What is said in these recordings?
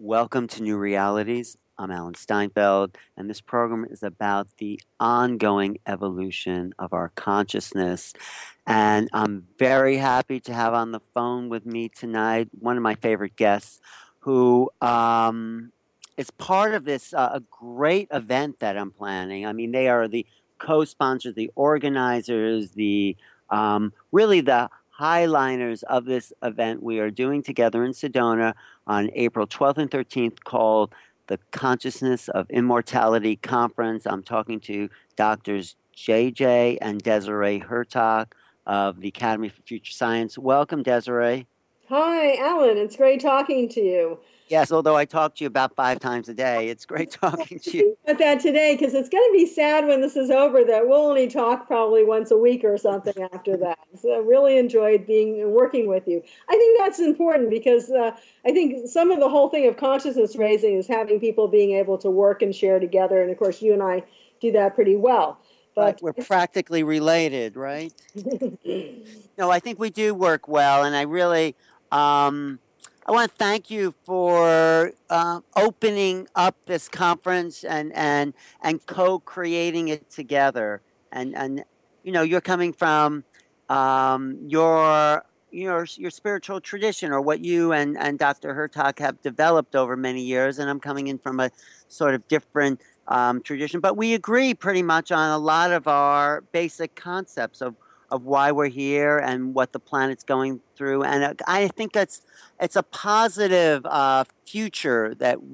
Welcome to New Realities. I'm Alan Steinfeld, and this program is about the ongoing evolution of our consciousness. And I'm very happy to have on the phone with me tonight one of my favorite guests who is part of this a great event that I'm planning. I mean, they are the co sponsors, the organizers, the really the highliners of this event we are doing together in Sedona on April 12th and 13th called the Consciousness of Immortality Conference. I'm talking to doctors JJ and Desiree Hertog of the Academy for Future Science. Welcome, Desiree. Hi, Alan. It's great talking to you. Yes, although I talk to you about 5 times a day, it's great talking to you. About that today, because it's going to be sad when this is over that we'll only talk probably once a week or something after that. So I really enjoyed working with you. I think that's important because I think some of the whole thing of consciousness raising is having people being able to work and share together, and of course you and I do that pretty well. Right, But we're practically related, right? No, I think we do work well, and um, I want to thank you for opening up this conference and co-creating it together. And you're coming from your spiritual tradition, or what you and Dr. Hertog have developed over many years, and I'm coming in from a sort of different tradition, but we agree pretty much on a lot of our basic concepts of why we're here and what the planet's going through. And I think it's a positive future that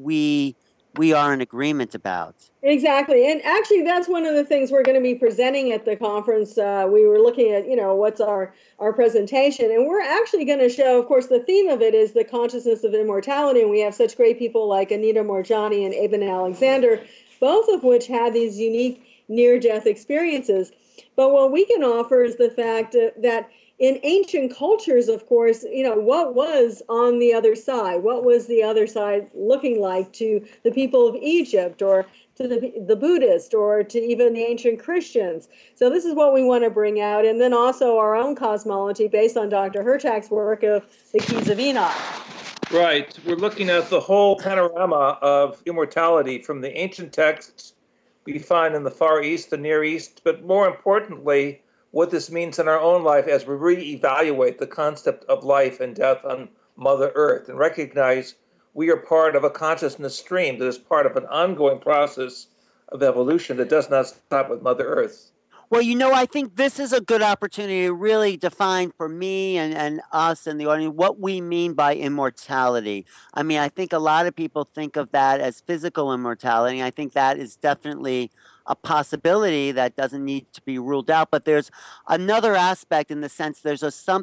we are in agreement about. Exactly. And actually, that's one of the things we're going to be presenting at the conference. We were looking at, what's our presentation. And we're actually going to show, of course, the theme of it is the consciousness of immortality. And we have such great people like Anita Moorjani and Eben Alexander, both of which had these unique near-death experiences. But what we can offer is the fact that in ancient cultures, of course, what was on the other side? What was the other side looking like to the people of Egypt or to the Buddhist or to even the ancient Christians? So this is what we want to bring out. And then also our own cosmology based on Dr. Hertog's work of the Keys of Enoch. Right. We're looking at the whole panorama of immortality from the ancient texts we find in the Far East, the Near East, but more importantly, what this means in our own life as we reevaluate the concept of life and death on Mother Earth and recognize we are part of a consciousness stream that is part of an ongoing process of evolution that does not stop with Mother Earth. Well, I think this is a good opportunity to really define for me and us and the audience what we mean by immortality. I mean, I think a lot of people think of that as physical immortality. I think that is definitely a possibility that doesn't need to be ruled out. But there's another aspect in the sense there's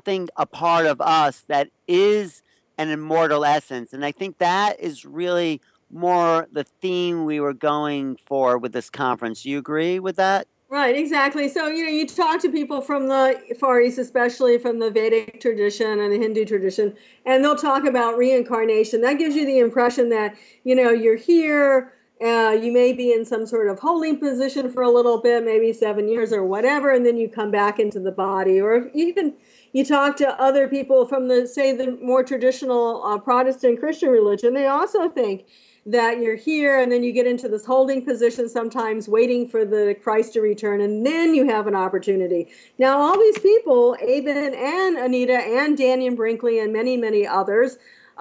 a part of us that is an immortal essence. And I think that is really more the theme we were going for with this conference. Do you agree with that? Right, exactly. So, you talk to people from the Far East, especially from the Vedic tradition and the Hindu tradition, and they'll talk about reincarnation. That gives you the impression that, you're here, you may be in some sort of holding position for a little bit, maybe 7 years or whatever, and then you come back into the body. Or if even you talk to other people from the more traditional Protestant Christian religion, they also think that you're here and then you get into this holding position sometimes waiting for the Christ to return, and then you have an opportunity. Now, all these people, Eben and Anita and Dannion Brinkley and many, many others,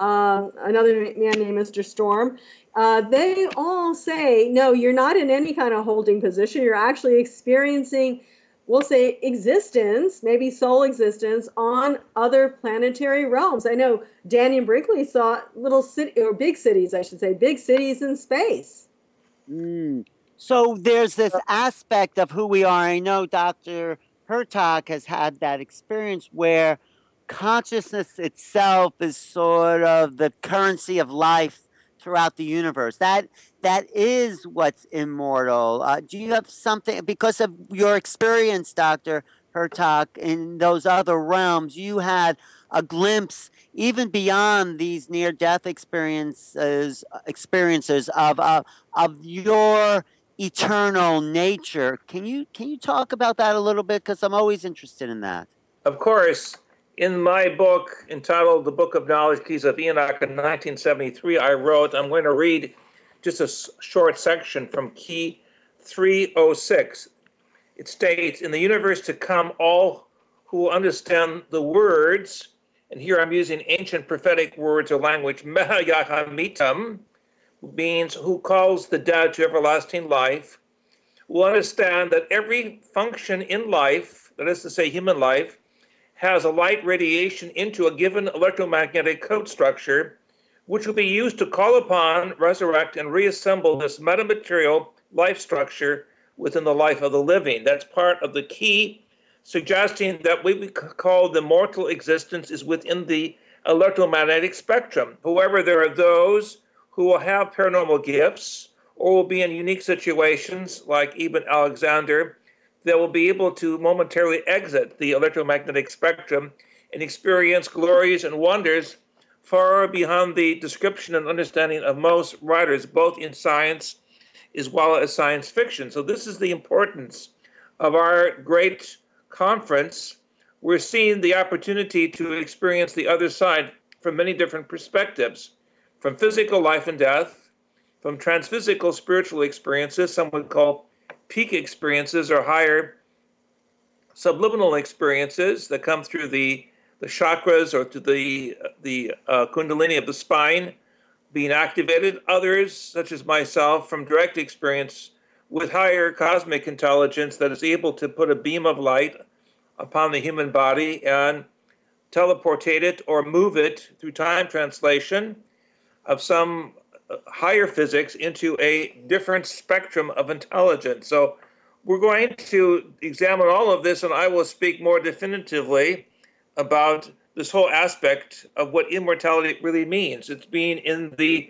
another man named Mr. Storm, they all say, no, you're not in any kind of holding position. You're actually experiencing, we'll say, existence, maybe soul existence on other planetary realms. I know Dannion Brinkley saw big cities, I should say, big cities in space. So there's this aspect of who we are. I know Dr. Hertog has had that experience where consciousness itself is sort of the currency of life throughout the universe. That is what's immortal. Do you have something because of your experience, Dr. Hertog, in those other realms? You had a glimpse even beyond these near-death experiences of your eternal nature. Can you talk about that a little bit? Because I'm always interested in that. Of course, In my book entitled The Book of Knowledge, Keys of Enoch in 1973, I wrote, I'm going to read just a short section from Key 306. It states, in the universe to come, all who will understand the words, and here I'm using ancient prophetic words or language, Mehayahamitam, means who calls the dead to everlasting life, will understand that every function in life, that is to say human life, has a light radiation into a given electromagnetic code structure, which will be used to call upon, resurrect, and reassemble this metamaterial life structure within the life of the living. That's part of the key, suggesting that what we call the mortal existence is within the electromagnetic spectrum. However, there are those who will have paranormal gifts or will be in unique situations, like Eben Alexander, that will be able to momentarily exit the electromagnetic spectrum and experience glories and wonders far beyond the description and understanding of most writers, both in science as well as science fiction. So this is the importance of our great conference. We're seeing the opportunity to experience the other side from many different perspectives, from physical life and death, from transphysical spiritual experiences, some would call peak experiences or higher subliminal experiences that come through the chakras or to the kundalini of the spine being activated. Others, such as myself, from direct experience with higher cosmic intelligence that is able to put a beam of light upon the human body and teleportate it or move it through time translation of some higher physics into a different spectrum of intelligence. So we're going to examine all of this, and I will speak more definitively about this whole aspect of what immortality really means. It's being in the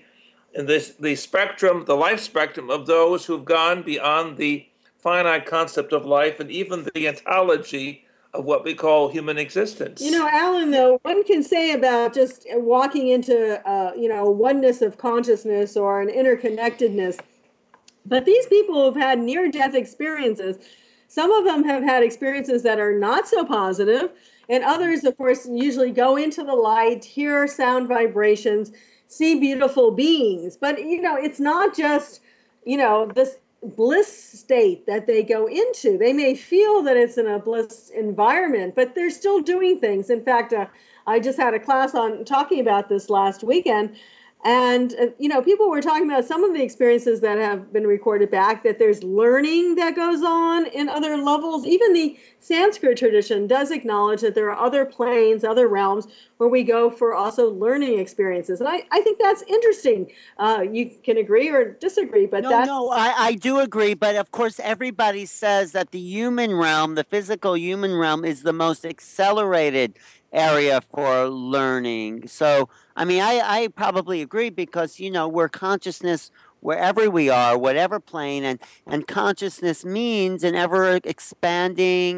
spectrum, the life spectrum of those who've gone beyond the finite concept of life and even the ontology of what we call human existence. You know, Alan, though, one can say about just walking into, oneness of consciousness or an interconnectedness. But these people who've had near-death experiences, some of them have had experiences that are not so positive, and others, of course, usually go into the light, hear sound vibrations, see beautiful beings. But, it's not just, this bliss state that they go into. They may feel that it's in a bliss environment, but they're still doing things. In fact, I just had a class on talking about this last weekend. And, people were talking about some of the experiences that have been recorded back, that there's learning that goes on in other levels. Even the Sanskrit tradition does acknowledge that there are other planes, other realms where we go for also learning experiences. And I think that's interesting. You can agree or disagree, but I do agree. But of course, everybody says that the human realm, the physical human realm, is the most accelerated area for learning. So, I probably agree because, we're consciousness wherever we are, whatever plane, and consciousness means an ever expanding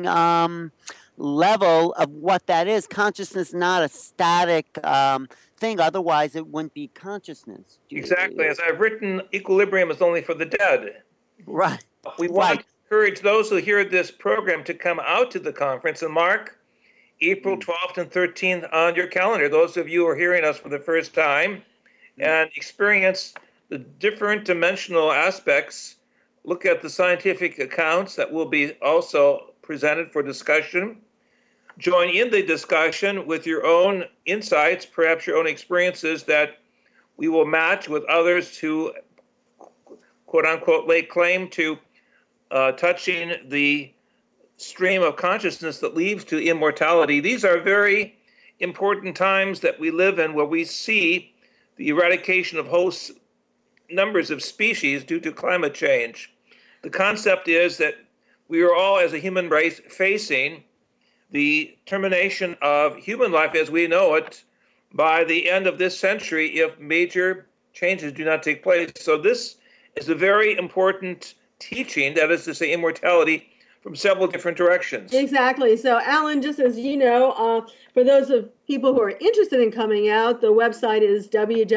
level of what that is. Consciousness, not a static thing. Otherwise, it wouldn't be consciousness. Exactly. As I've written, equilibrium is only for the dead. Right. We want to encourage those who hear this program to come out to the conference and mark April 12th and 13th on your calendar. Those of you who are hearing us for the first time and experience the different dimensional aspects, look at the scientific accounts that will be also presented for discussion. Join in the discussion with your own insights, perhaps your own experiences that we will match with others who, quote unquote, lay claim to touching the stream of consciousness that leads to immortality. These are very important times that we live in, where we see the eradication of whole numbers of species due to climate change. The concept is that we are all, as a human race, facing the termination of human life as we know it by the end of this century if major changes do not take place. So this is a very important teaching, that is to say, immortality, from several different directions. Exactly. So, Alan, just as you know, for those of people who are interested in coming out, the website is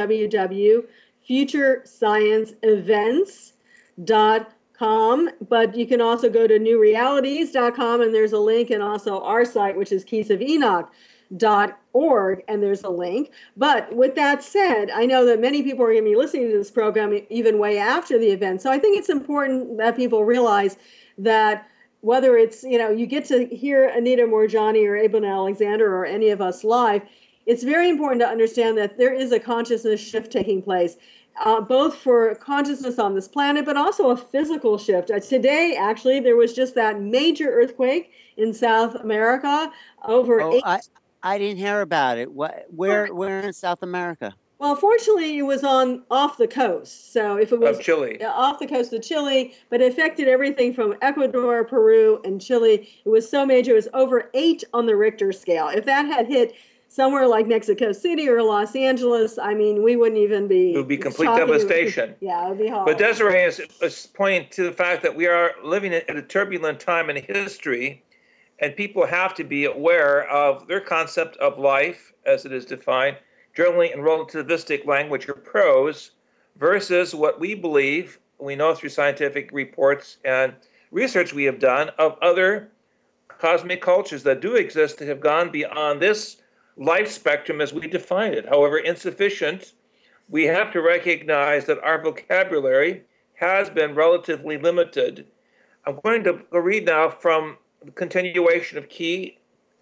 www.futurescienceevents.com. But you can also go to newrealities.com, and there's a link, and also our site, which is Keys of Enoch. org, and there's a link. But with that said, I know that many people are going to be listening to this program even way after the event. So I think it's important that people realize that whether it's, you get to hear Anita Moorjani or Eben Alexander or any of us live, it's very important to understand that there is a consciousness shift taking place, both for consciousness on this planet, but also a physical shift. Today, actually, there was just that major earthquake in South America. I didn't hear about it. Where in South America? Well, fortunately, it was off the coast. So if it was of Chile, off the coast of Chile, but it affected everything from Ecuador, Peru, and Chile. It was so major; it was over 8 on the Richter scale. If that had hit somewhere like Mexico City or Los Angeles, I mean, we wouldn't even be. It would be complete devastation. Yeah, it would be horrible. But Desiree is pointing to the fact that we are living at a turbulent time in history, and people have to be aware of their concept of life as it is defined, generally in relativistic language or prose, versus what we believe, we know through scientific reports and research we have done, of other cosmic cultures that do exist that have gone beyond this life spectrum as we define it. However insufficient, we have to recognize that our vocabulary has been relatively limited. I'm going to read now from the continuation of Key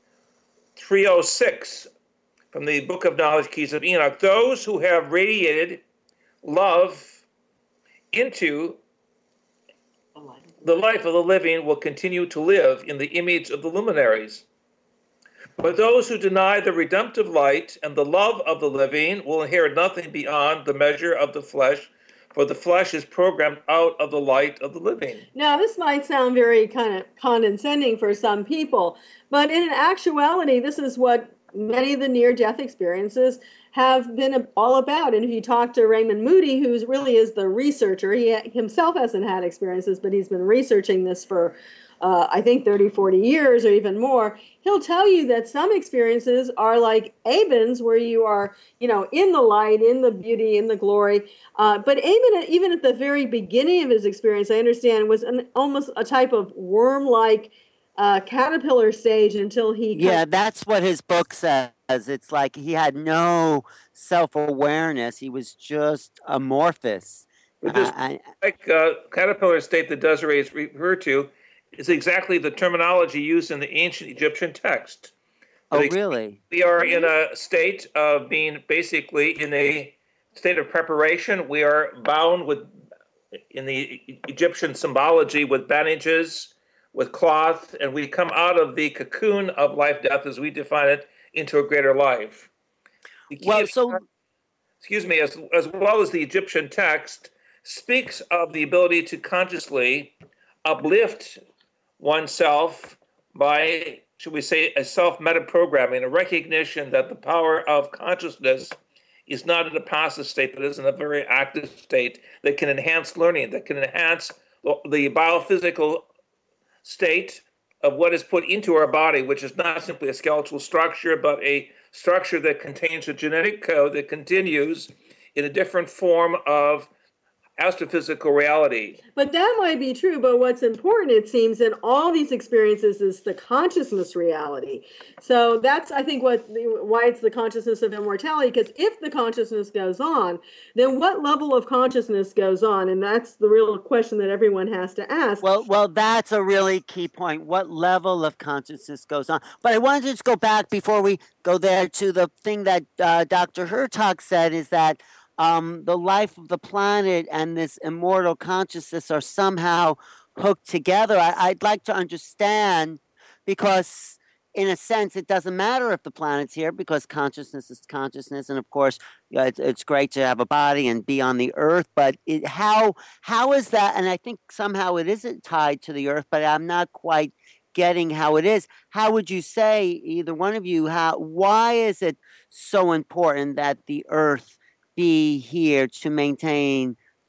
306 from the Book of Knowledge, Keys of Enoch. Those who have radiated love into the life of the living will continue to live in the image of the luminaries. But those who deny the redemptive light and the love of the living will inherit nothing beyond the measure of the flesh, for the flesh is programmed out of the light of the living. Now, this might sound very kind of condescending for some people, but in actuality, this is what many of the near-death experiences have been all about. And if you talk to Raymond Moody, who really is the researcher, he himself hasn't had experiences, but he's been researching this for I think 30, 40 years or even more, he'll tell you that some experiences are like Aben's, where you are, in the light, in the beauty, in the glory. But Aben, even at the very beginning of his experience, I understand, was almost a type of worm-like caterpillar stage until he... Yeah, that's what his book says. It's like he had no self-awareness. He was just amorphous. But this caterpillar state that Desiree is referred to is exactly the terminology used in the ancient Egyptian text. Oh, really? We are in a state of being basically in a state of preparation. We are bound with, in the Egyptian symbology, with bandages, with cloth, and we come out of the cocoon of life, death, as we define it, into a greater life. As well as the Egyptian text speaks of the ability to consciously uplift oneself by, should we say, a self-meta-programming, a recognition that the power of consciousness is not in a passive state, but is in a very active state that can enhance learning, that can enhance the biophysical state of what is put into our body, which is not simply a skeletal structure, but a structure that contains a genetic code that continues in a different form of astrophysical reality. But that might be true, but what's important, it seems, in all these experiences is the consciousness reality. So that's, I think, why it's the consciousness of immortality, because if the consciousness goes on, then what level of consciousness goes on? And that's the real question that everyone has to ask. Well, that's a really key point. What level of consciousness goes on? But I wanted to just go back before we go there to the thing that Dr. Hertog said, is that the life of the planet and this immortal consciousness are somehow hooked together. I'd like to understand, because in a sense, it doesn't matter if the planet's here, because consciousness is consciousness. And of course, it's great to have a body and be on the earth, but how is that? And I think somehow it isn't tied to the earth, but I'm not quite getting how it is. How would you say, either one of you, why is it so important that the earth be here to maintain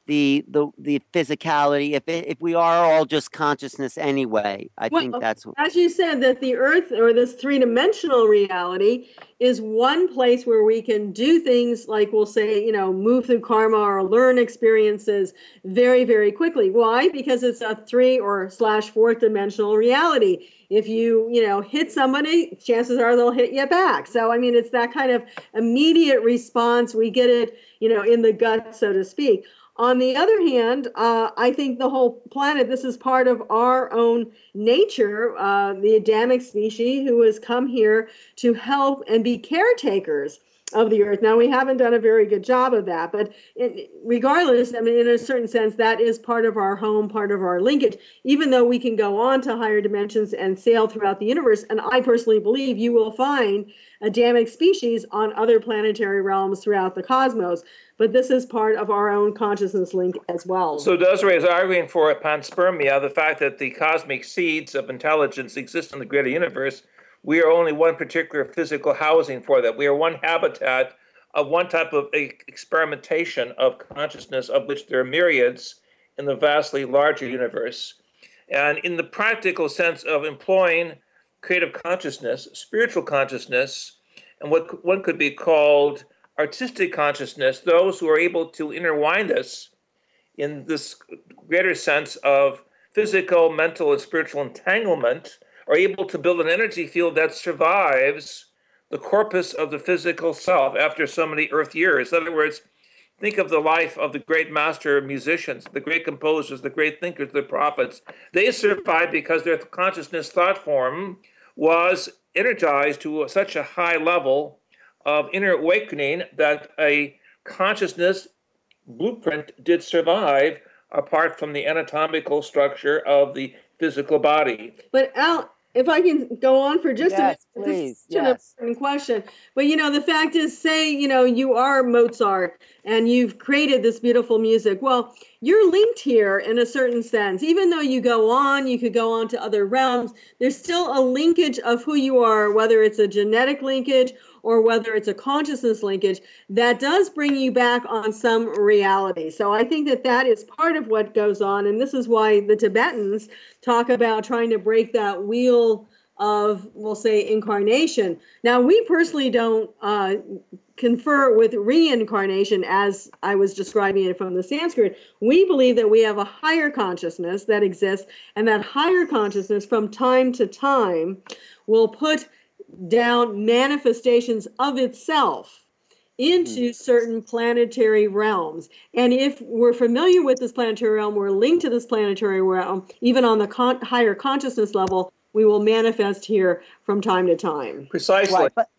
the physicality, if we are all just consciousness anyway. I think Well, that's what. as you said, that the earth or this three-dimensional reality is one place where we can do things like, we'll say, move through karma or learn experiences very, very quickly. Why? Because it's a three or slash fourth dimensional reality. If you hit somebody, chances are they'll hit you back. So, I mean, it's that kind of immediate response. We get it, in the gut, so to speak. On the other hand, I think the whole planet, this is part of our own nature, the Adamic species who has come here to help and be caretakers of the earth. Now, we haven't done a very good job of that, but regardless, I mean, in a certain sense, that is part of our home, part of our linkage, even though we can go on to higher dimensions and sail throughout the universe. And I personally believe you will find Adamic species on other planetary realms throughout the cosmos. But this is part of our own consciousness link as well. So Desiree is arguing for panspermia, the fact that the cosmic seeds of intelligence exist in the greater universe. We are only one particular physical housing for that. We are one habitat of one type of experimentation of consciousness, of which there are myriads in the vastly larger universe. And in the practical sense of employing creative consciousness, spiritual consciousness, and what one could be called artistic consciousness, those who are able to intertwine this in this greater sense of physical, mental, and spiritual entanglement, are able to build an energy field that survives the corpus of the physical self after so many earth years. In other words, think of the life of the great master musicians, the great composers, the great thinkers, the prophets. They survived because their consciousness thought form was energized to such a high level of inner awakening that a consciousness blueprint did survive apart from the anatomical structure of the physical body. But Al, if I can go on for just a minute, please. this is an important question. But the fact is, say you are Mozart and you've created this beautiful music. Well, you're linked here in a certain sense. Even though you could go on to other realms. There's still a linkage of who you are, whether it's a genetic linkage or whether it's a consciousness linkage, that does bring you back on some reality. So I think that is part of what goes on. And this is why the Tibetans talk about trying to break that wheel of, we'll say, incarnation. Now, we personally don't confer with reincarnation as I was describing it from the Sanskrit. We believe that we have a higher consciousness that exists, and that higher consciousness from time to time will put down manifestations of itself into certain planetary realms. And if we're familiar with this planetary realm, we're linked to this planetary realm, even on the higher consciousness level, we will manifest here from time to time. Precisely. Right, but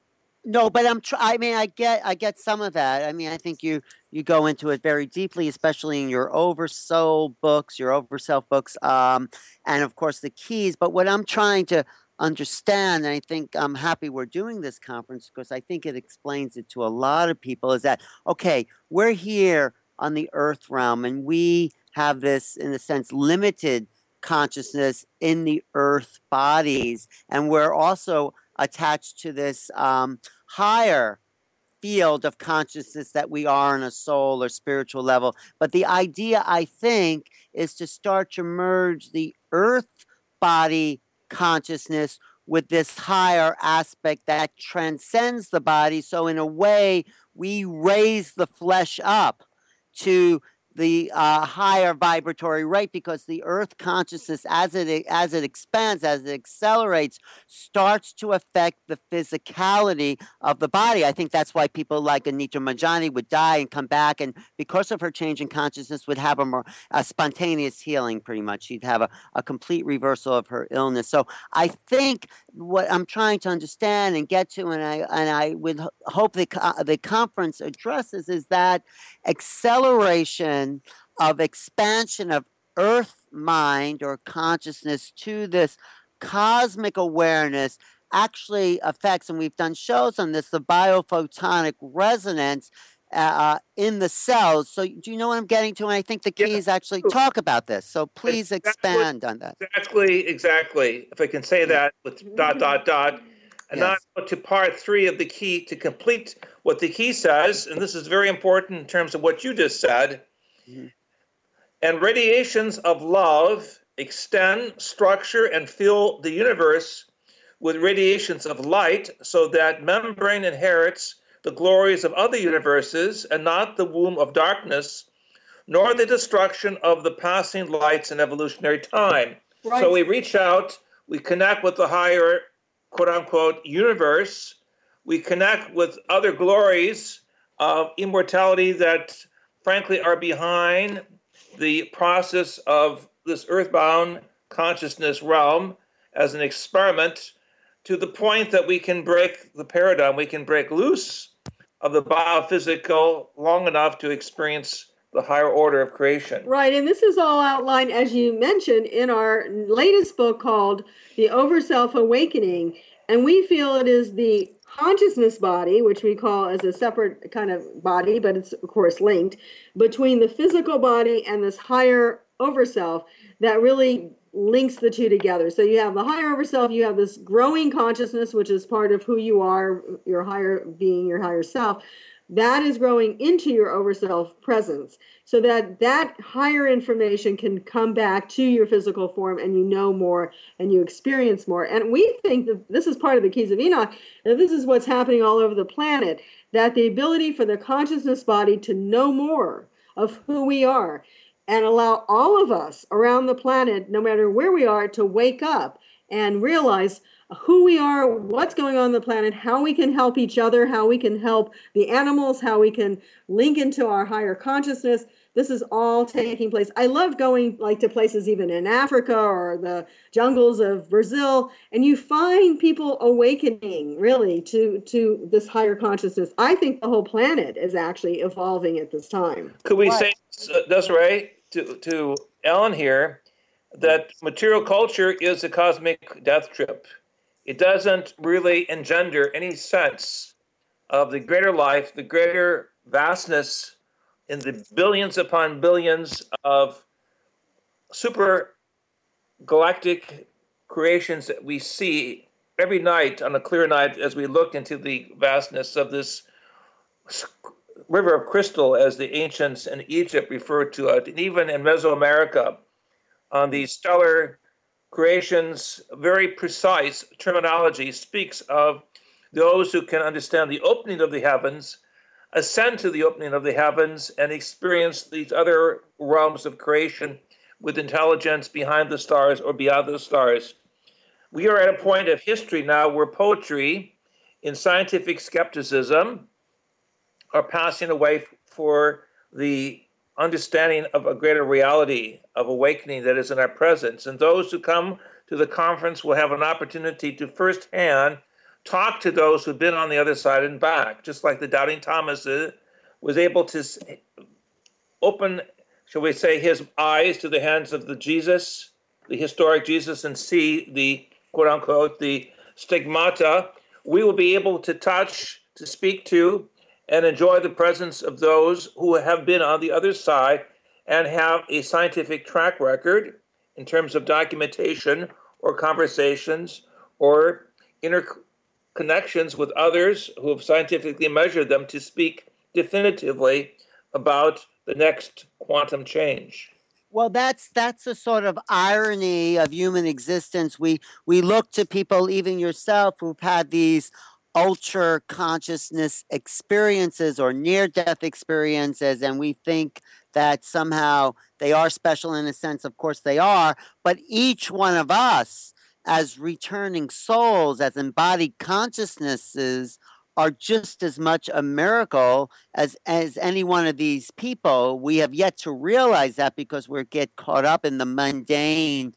I mean, I get some of that. I mean, I think you go into it very deeply, especially in your Oversoul books, your Overself books, and of course the keys. But what I'm trying to understand, and I think I'm happy we're doing this conference because I think it explains it to a lot of people, is that, okay, we're here on the earth realm and we have this, in a sense, limited consciousness in the earth bodies, and we're also attached to this higher field of consciousness that we are on a soul or spiritual level. But the idea, I think, is to start to merge the earth body consciousness with this higher aspect that transcends the body. So in a way, we raise the flesh up to the higher vibratory rate, because the earth consciousness, as it expands, as it accelerates, starts to affect the physicality of the body. I think that's why people like Anita Moorjani would die and come back, and because of her change in consciousness, would have a spontaneous healing. Pretty much, she'd have a complete reversal of her illness. So I think what I'm trying to understand and get to, and I would hope the conference addresses, is that acceleration of expansion of earth mind or consciousness to this cosmic awareness actually affects, and we've done shows on this, the biophotonic resonance in the cells. So do you know what I'm getting to? And I think the keys actually talk about this. So please expand on that. Exactly. If I can say that with ... And now I go to part 3 of the key to complete what the key says, and this is very important in terms of what you just said. And radiations of love extend, structure, and fill the universe with radiations of light, so that membrane inherits the glories of other universes and not the womb of darkness, nor the destruction of the passing lights in evolutionary time. Right. So we reach out, we connect with the higher, quote unquote, universe, we connect with other glories of immortality that, frankly, are behind the process of this earthbound consciousness realm as an experiment, to the point that we can break the paradigm, we can break loose of the biophysical long enough to experience the higher order of creation. Right, and this is all outlined, as you mentioned, in our latest book called The Overself Awakening. And we feel it is the consciousness body, which we call as a separate kind of body, but it's of course linked, between the physical body and this higher overself that really links the two together. So you have the higher overself, you have this growing consciousness, which is part of who you are, your higher being, your higher self. That is growing into your overself presence, so that that higher information can come back to your physical form, and you know more and you experience more. And we think that this is part of the Keys of Enoch, and this is what's happening all over the planet, that the ability for the consciousness body to know more of who we are and allow all of us around the planet, no matter where we are, to wake up and realize who we are, what's going on the planet, how we can help each other, how we can help the animals, how we can link into our higher consciousness. This is all taking place. I love going like to places even in Africa or the jungles of Brazil, and you find people awakening really to this higher consciousness. I think the whole planet is actually evolving at this time. Could we say, Desiree, to Ellen here, that material culture is a cosmic death trip? It doesn't really engender any sense of the greater life, the greater vastness in the billions upon billions of super galactic creations that we see every night on a clear night as we look into the vastness of this river of crystal, as the ancients in Egypt referred to it, and even in Mesoamerica, on the stellar creation's very precise terminology speaks of those who can understand the opening of the heavens, ascend to the opening of the heavens, and experience these other realms of creation with intelligence behind the stars or beyond the stars. We are at a point of history now where poetry and scientific skepticism are passing away for the understanding of a greater reality of awakening that is in our presence. And those who come to the conference will have an opportunity to firsthand talk to those who've been on the other side and back, just like the doubting Thomas was able to open, shall we say, his eyes to the hands of the Jesus, the historic Jesus, and see the, quote unquote, the stigmata. We will be able to touch, to speak to, and enjoy the presence of those who have been on the other side and have a scientific track record in terms of documentation or conversations or interconnections with others who have scientifically measured them to speak definitively about the next quantum change. Well, that's a sort of irony of human existence. We look to people, even yourself, who've had these ultra consciousness experiences or near death experiences, and we think that somehow they are special. In a sense, of course they are, but each one of us as returning souls, as embodied consciousnesses, are just as much a miracle as any one of these people. We have yet to realize that because we get caught up in the mundane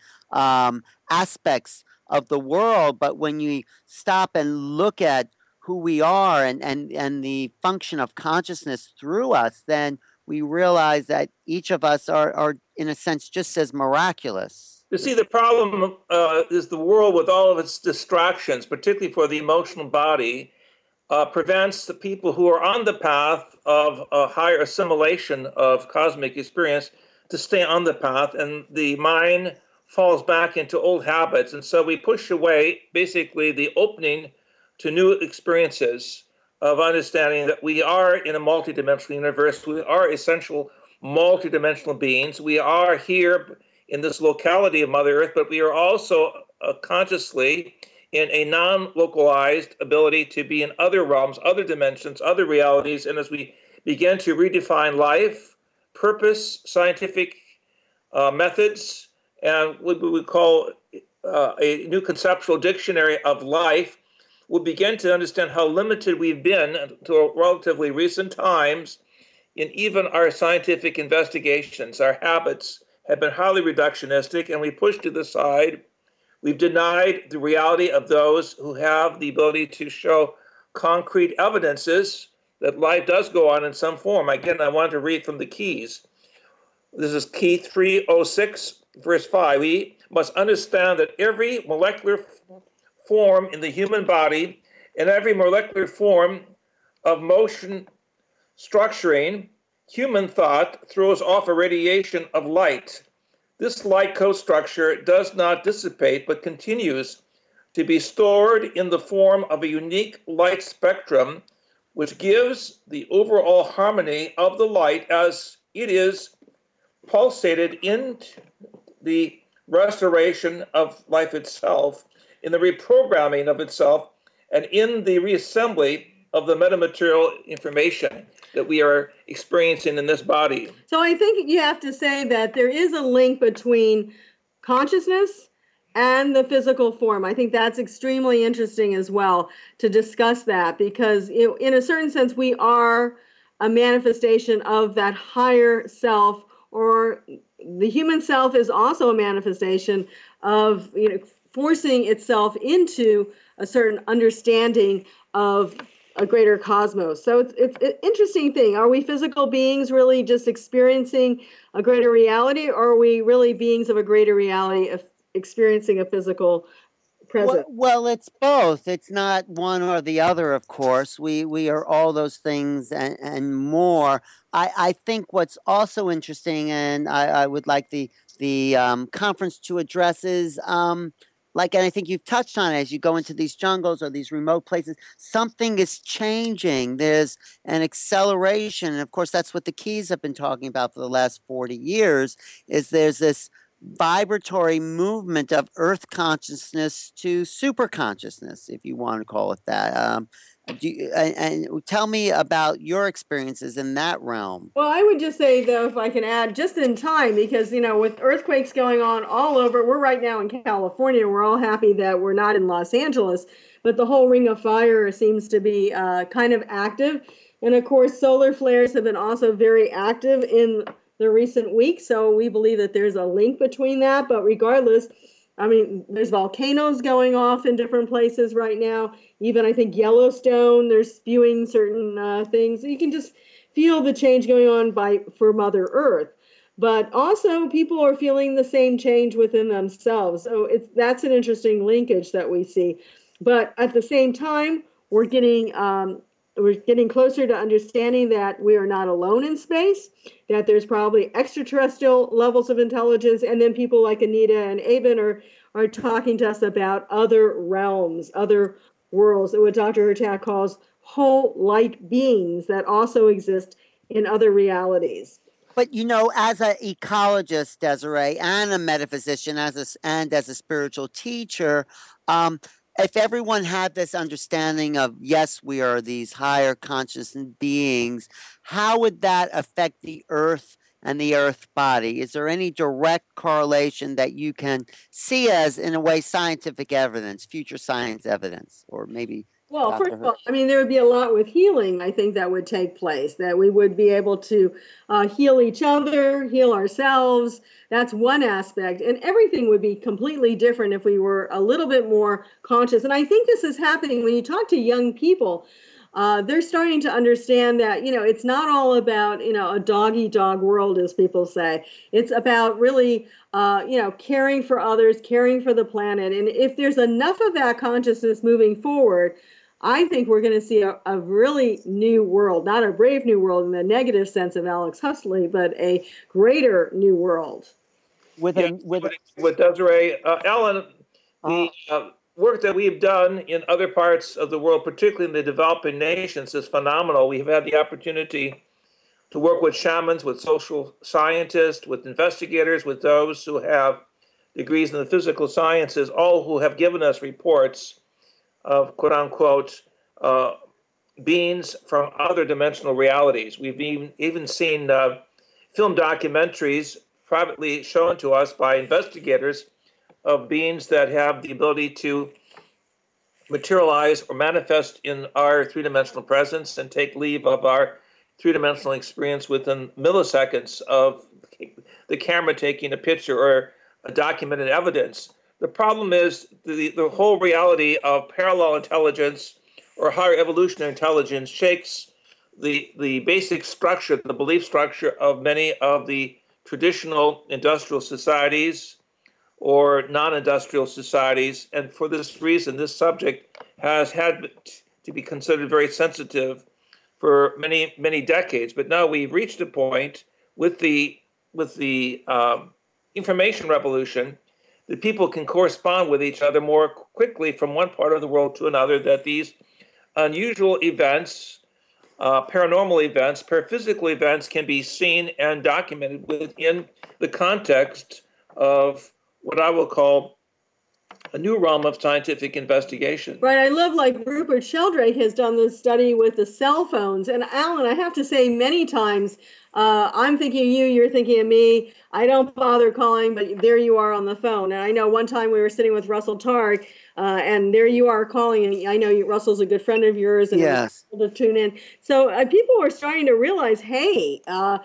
aspects of the world. But when you stop and look at who we are and the function of consciousness through us, then we realize that each of us are in a sense just as miraculous. You see, the problem is the world with all of its distractions, particularly for the emotional body, prevents the people who are on the path of a higher assimilation of cosmic experience to stay on the path, and the mind falls back into old habits. And so we push away basically the opening to new experiences of understanding that we are in a multidimensional universe. We are essential multidimensional beings. We are here in this locality of Mother Earth, but we are also consciously in a non-localized ability to be in other realms, other dimensions, other realities. And as we begin to redefine life, purpose, scientific methods, and what we would call a new conceptual dictionary of life, we'll begin to understand how limited we've been until relatively recent times in even our scientific investigations. Our habits have been highly reductionistic, and we pushed to the side. We've denied the reality of those who have the ability to show concrete evidences that life does go on in some form. Again, I want to read from the keys. This is key 306, verse 5. We must understand that every molecular form in the human body and every molecular form of motion structuring human thought throws off a radiation of light. This light co-structure does not dissipate, but continues to be stored in the form of a unique light spectrum, which gives the overall harmony of the light as it is pulsated in the restoration of life itself, in the reprogramming of itself, and in the reassembly of the metamaterial information that we are experiencing in this body. So I think you have to say that there is a link between consciousness and the physical form. I think that's extremely interesting as well to discuss that, because in a certain sense we are a manifestation of that higher self, or the human self is also a manifestation of forcing itself into a certain understanding of a greater cosmos. So it's an interesting thing. Are we physical beings really just experiencing a greater reality, or are we really beings of a greater reality of experiencing a physical presence? Well, it's both. It's not one or the other, of course. We are all those things and more. I think what's also interesting, and I would like the conference to address is and I think you've touched on it, as you go into these jungles or these remote places, something is changing. There's an acceleration. And of course, that's what the Keys have been talking about for the last 40 years, is there's this vibratory movement of earth consciousness to super consciousness, if you want to call it that. And tell me about your experiences in that realm. Well, I would just say, though, if I can add, just in time, because, with earthquakes going on all over, we're right now in California. We're all happy that we're not in Los Angeles, but the whole Ring of Fire seems to be kind of active. And of course, solar flares have been also very active in the recent weeks. So we believe that there's a link between that. But regardless, there's volcanoes going off in different places right now. Even I think Yellowstone, they're spewing certain things. You can just feel the change going on for Mother Earth. But also people are feeling the same change within themselves. So that's an interesting linkage that we see. But at the same time, we're getting closer to understanding that we are not alone in space, that there's probably extraterrestrial levels of intelligence, and then people like Anita and Abin are talking to us about other realms, other worlds, what Dr. Hurtak calls whole light beings that also exist in other realities. But as an ecologist, Desiree, and a metaphysician, as a spiritual teacher, if everyone had this understanding of, yes, we are these higher conscious beings, how would that affect the earth and the earth body? Is there any direct correlation that you can see as, in a way, scientific evidence, future science evidence, or maybe? Well, first of all, there would be a lot with healing, I think, that would take place, that we would be able to heal each other, heal ourselves. That's one aspect. And everything would be completely different if we were a little bit more conscious. And I think this is happening when you talk to young people. They're starting to understand that, it's not all about, a dog-eat-dog world, as people say. It's about really, caring for others, caring for the planet. And if there's enough of that consciousness moving forward, I think we're going to see a really new world, not a brave new world in the negative sense of Alex Huxley, but a greater new world. With Desiree, Ellen, the work that we've done in other parts of the world, particularly in the developing nations, is phenomenal. We've had the opportunity to work with shamans, with social scientists, with investigators, with those who have degrees in the physical sciences, all who have given us reports of quote unquote beings from other dimensional realities. We've even seen film documentaries privately shown to us by investigators of beings that have the ability to materialize or manifest in our three-dimensional presence and take leave of our three-dimensional experience within milliseconds of the camera taking a picture or a documented evidence. The problem is the whole reality of parallel intelligence or higher evolutionary intelligence shakes the basic structure, the belief structure of many of the traditional industrial societies or non-industrial societies. And for this reason, this subject has had to be considered very sensitive for many, many decades. But now we've reached a point with the information revolution that people can correspond with each other more quickly from one part of the world to another, that these unusual events, paranormal events, paraphysical events can be seen and documented within the context of what I will call a new realm of scientific investigation. Right. I love, like, Rupert Sheldrake has done this study with the cell phones. And Alan, I have to say many times, I'm thinking of you, you're thinking of me. I don't bother calling, but there you are on the phone. And I know one time we were sitting with Russell Targ, and there you are calling. And I know Russell's a good friend of yours, and Yes. to tune in. So people are starting to realize, hey,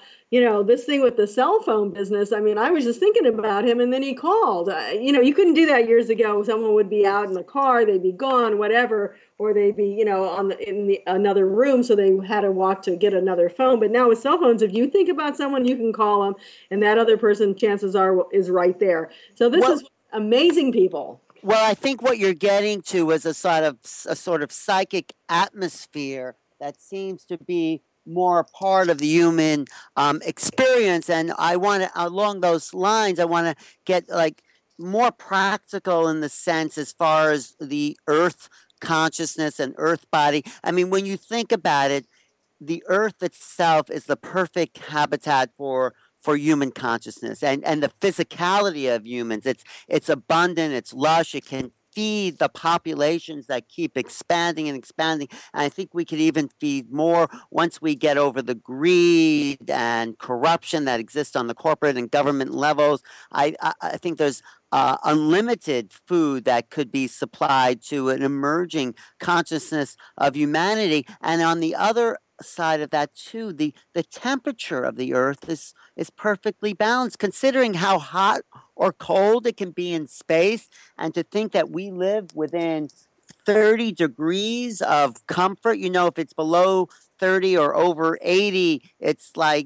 this thing with the cell phone business. I mean, I was just thinking about him, and then he called. You couldn't do that years ago. Someone would be out in the car, they'd be gone, whatever, or they'd be, in another room, so they had to walk to get another phone. But now with cell phones, if you think about someone, you can call them, and that other person, chances are, is right there. So this is amazing, people. Well, I think what you're getting to is a sort of psychic atmosphere that seems to be more part of the human experience. And I want to, along those lines, I want to get like more practical in the sense as far as the earth consciousness and earth body. I mean, when you think about it, the earth itself is the perfect habitat for human consciousness and the physicality of humans. It's abundant, it's lush, it can feed the populations that keep expanding and expanding. And I think we could even feed more once we get over the greed and corruption that exists on the corporate and government levels. I think there's unlimited food that could be supplied to an emerging consciousness of humanity. And on the other side of that too, the temperature of the earth is perfectly balanced, considering how hot or cold it can be in space, and to think that we live within 30 degrees of comfort. If it's below 30 or over 80, it's like,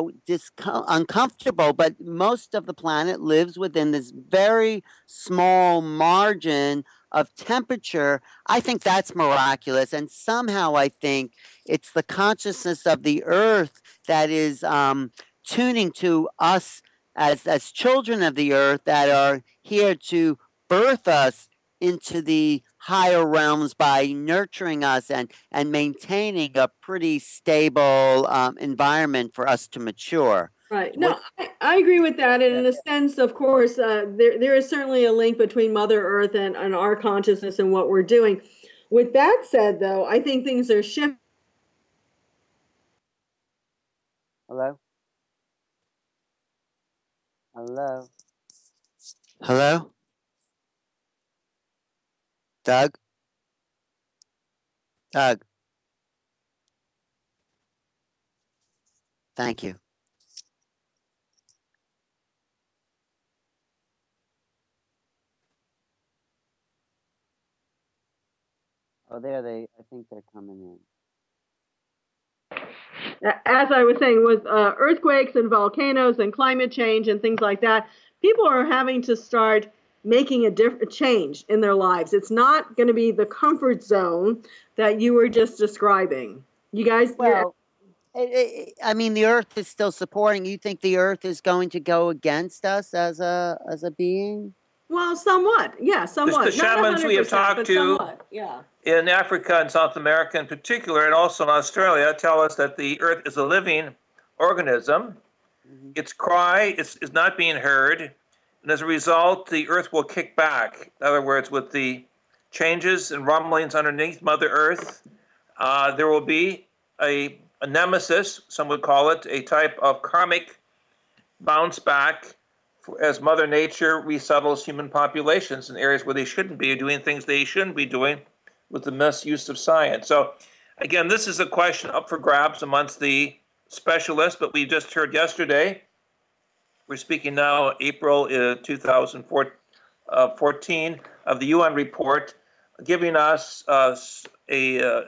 uncomfortable. But most of the planet lives within this very small margin of temperature. I think that's miraculous. And somehow I think it's the consciousness of the earth that is tuning to us as children of the earth that are here to birth us into the higher realms by nurturing us and maintaining a pretty stable environment for us to mature. Right. No, I agree with that. And in a sense, of course, there is certainly a link between Mother Earth and our consciousness and what we're doing. With that said, though, I think things are shifting. Hello? Hello? Hello? Doug? Doug? Thank you. Oh, I think they're coming in. As I was saying, with earthquakes and volcanoes and climate change and things like that, people are having to start making a different change in their lives. It's not going to be the comfort zone that you were just describing. You guys? Well, I mean, the Earth is still supporting. You think the Earth is going to go against us as a being? Well, somewhat. Yeah, somewhat. The shamans we have talked to yeah. in Africa and South America in particular, and also in Australia, tell us that the Earth is a living organism. Its cry is not being heard, and as a result, the Earth will kick back. In other words, with the changes and rumblings underneath Mother Earth, there will be a nemesis, some would call it, a type of karmic bounce back as Mother Nature resettles human populations in areas where they shouldn't be, or doing things they shouldn't be doing with the misuse of science. So, again, this is a question up for grabs amongst the specialists, but we just heard yesterday, we're speaking now April 2014 of the UN report, giving us a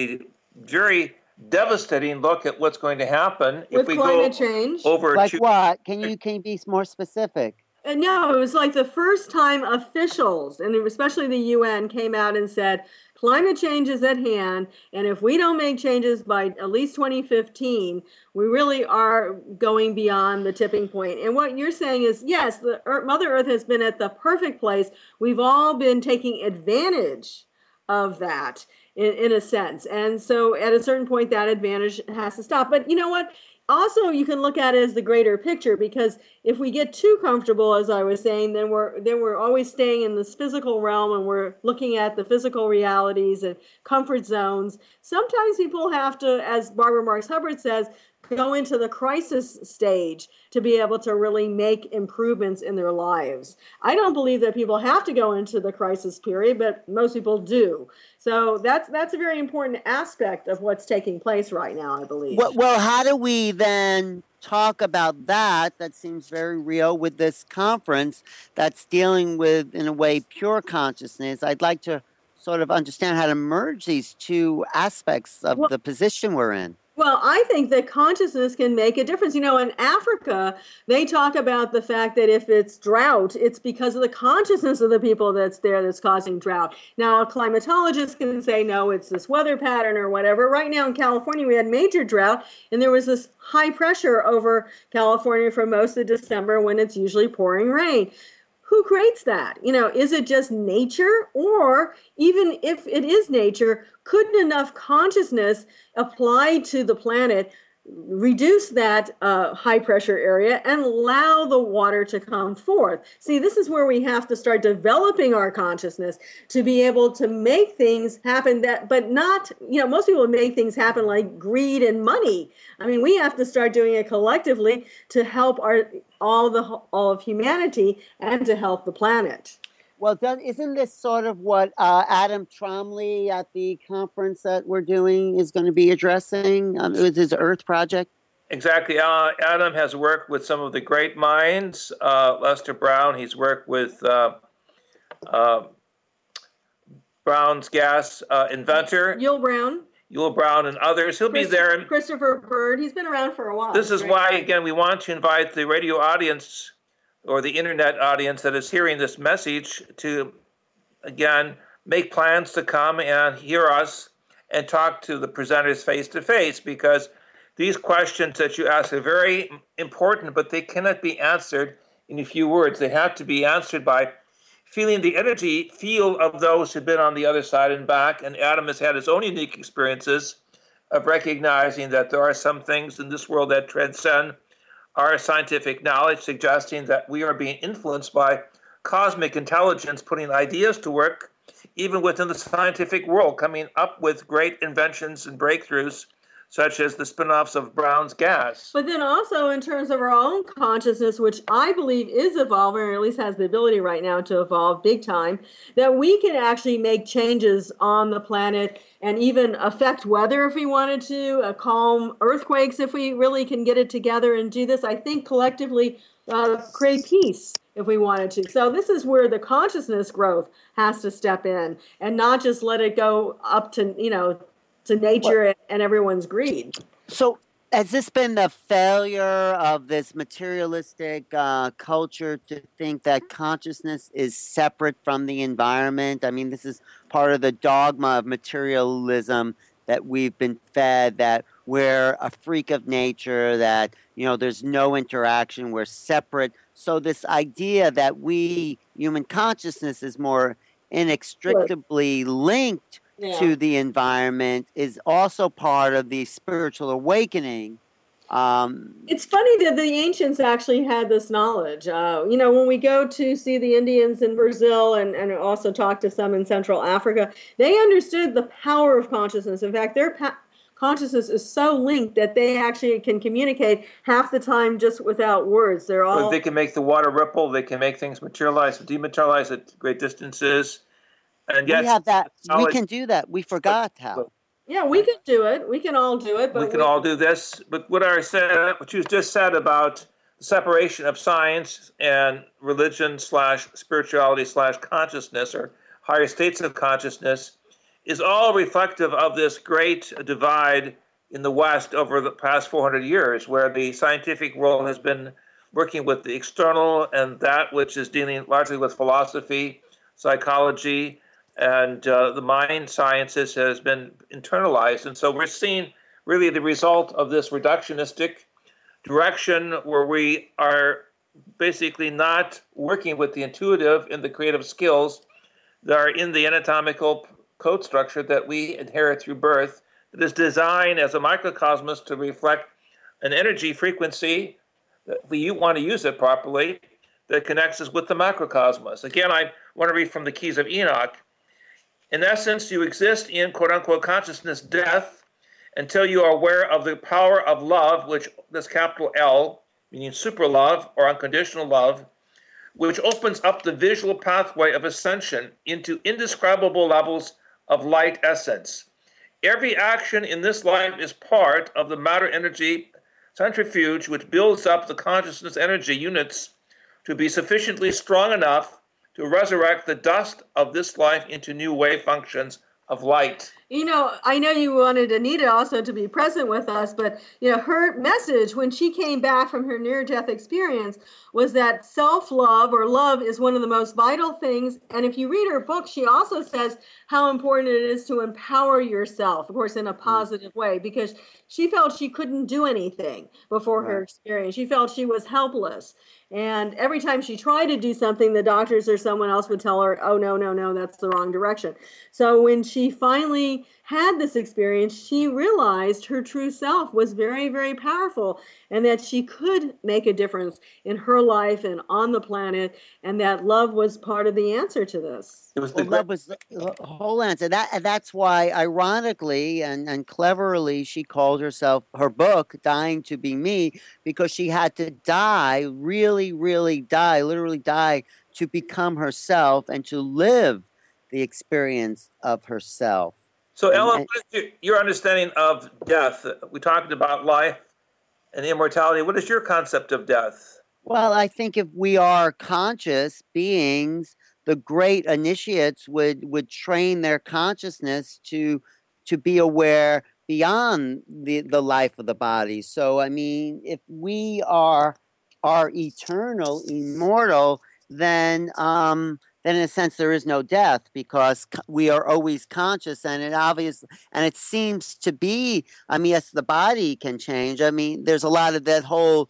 very devastating look at what's going to happen with if we climate go change. over Like to what? Can you be more specific? No, it was like the first time officials, and especially the UN, came out and said, climate change is at hand, and if we don't make changes by at least 2015, we really are going beyond the tipping point. And what you're saying is, yes, Mother Earth has been at the perfect place. We've all been taking advantage of that in a sense. And so at a certain point, that advantage has to stop. But you know what? Also, you can look at it as the greater picture, because if we get too comfortable, as I was saying, then we're always staying in this physical realm, and we're looking at the physical realities and comfort zones. Sometimes people have to, as Barbara Marx Hubbard says, go into the crisis stage to be able to really make improvements in their lives. I don't believe that people have to go into the crisis period, but most people do. So that's a very important aspect of what's taking place right now, I believe. Well, how do we then talk about that? That seems very real with this conference that's dealing with, in a way, pure consciousness. I'd like to sort of understand how to merge these two aspects of the position we're in. Well, I think that consciousness can make a difference. You know, in Africa, they talk about the fact that if it's drought, it's because of the consciousness of the people that's there that's causing drought. Now, a climatologist can say, no, it's this weather pattern or whatever. Right now in California, we had major drought, and there was this high pressure over California for most of December when it's usually pouring rain. Who creates that? You know, is it just nature? Or even if it is nature, couldn't enough consciousness applied to the planet reduce that high pressure area and allow the water to come forth? See, this is where we have to start developing our consciousness to be able to make things happen but not, you know, most people make things happen like greed and money. I mean, we have to start doing it collectively to help all of humanity and to help the planet. Well, isn't this sort of what Adam Tromley at the conference that we're doing is going to be addressing with his Earth Project? Exactly. Adam has worked with some of the great minds. Lester Brown, he's worked with Brown's gas inventor. Yul Brown and others. He'll be there. Christopher Bird. He's been around for a while. This is why, again, we want to invite the radio audience or the internet audience that is hearing this message to, again, make plans to come and hear us and talk to the presenters face to face, because these questions that you ask are very important, but they cannot be answered in a few words. They have to be answered by feeling the energy field of those who've been on the other side and back. And Adam has had his own unique experiences of recognizing that there are some things in this world that transcend our scientific knowledge, suggesting that we are being influenced by cosmic intelligence, putting ideas to work, even within the scientific world, coming up with great inventions and breakthroughs, such as the spin-offs of Brown's gas. But then also in terms of our own consciousness, which I believe is evolving, or at least has the ability right now to evolve big time, that we can actually make changes on the planet and even affect weather if we wanted to, calm earthquakes if we really can get it together and do this. I think collectively create peace if we wanted to. So this is where the consciousness growth has to step in and not just let it go up to, to nature and everyone's greed. So has this been the failure of this materialistic culture to think that consciousness is separate from the environment? I mean, this is part of the dogma of materialism that we've been fed, that we're a freak of nature, that, there's no interaction, we're separate. So this idea that human consciousness is more inextricably linked to the environment is also part of the spiritual awakening It's funny that the ancients actually had this knowledge. When we go to see the Indians in Brazil and also talk to some in Central Africa, they understood the power of consciousness. In fact, their consciousness is so linked that they actually can communicate half the time just without words. They're all. They can make the water ripple. They can make things materialize and dematerialize at great distances. And yes, we have that. We can do that. We forgot how. Yeah, we can do it. We can all do it. But we can all do this. But what you just said about the separation of science and religion / spirituality / consciousness or higher states of consciousness is all reflective of this great divide in the West over the past 400 years, where the scientific world has been working with the external and that which is dealing largely with philosophy, psychology, and the mind sciences has been internalized. And so we're seeing really the result of this reductionistic direction where we are basically not working with the intuitive and the creative skills that are in the anatomical code structure that we inherit through birth, that is designed as a microcosmos to reflect an energy frequency that we want to use it properly, that connects us with the macrocosmos. Again, I want to read from the Keys of Enoch. In essence, you exist in quote-unquote consciousness death until you are aware of the power of love, which is capital L, meaning super love or unconditional love, which opens up the visual pathway of ascension into indescribable levels of light essence. Every action in this life is part of the matter energy centrifuge, which builds up the consciousness energy units to be sufficiently strong enough to resurrect the dust of this life into new wave functions of light. I know you wanted Anita also to be present with us, but her message when she came back from her near-death experience was that self-love or love is one of the most vital things. And if you read her book, she also says how important it is to empower yourself, of course, in a positive way, because she felt she couldn't do anything before her experience. She felt she was helpless. And every time she tried to do something, the doctors or someone else would tell her, oh, no, that's the wrong direction. So when she finally had this experience, she realized her true self was very, very powerful and that she could make a difference in her life and on the planet, and that love was part of the answer to this. Love was the whole answer. That's why, ironically and cleverly, she called her book Dying to Be Me, because she had to die, really, really die, literally die, to become herself and to live the experience of herself. So, Ellen, what is your understanding of death? We talked about life and immortality. What is your concept of death? Well, I think if we are conscious beings, the great initiates would train their consciousness to be aware beyond the life of the body. So, I mean, if we are eternal, immortal, then in a sense there is no death, because we are always conscious, and it seems to be. I mean, yes, the body can change. I mean, there's a lot of that whole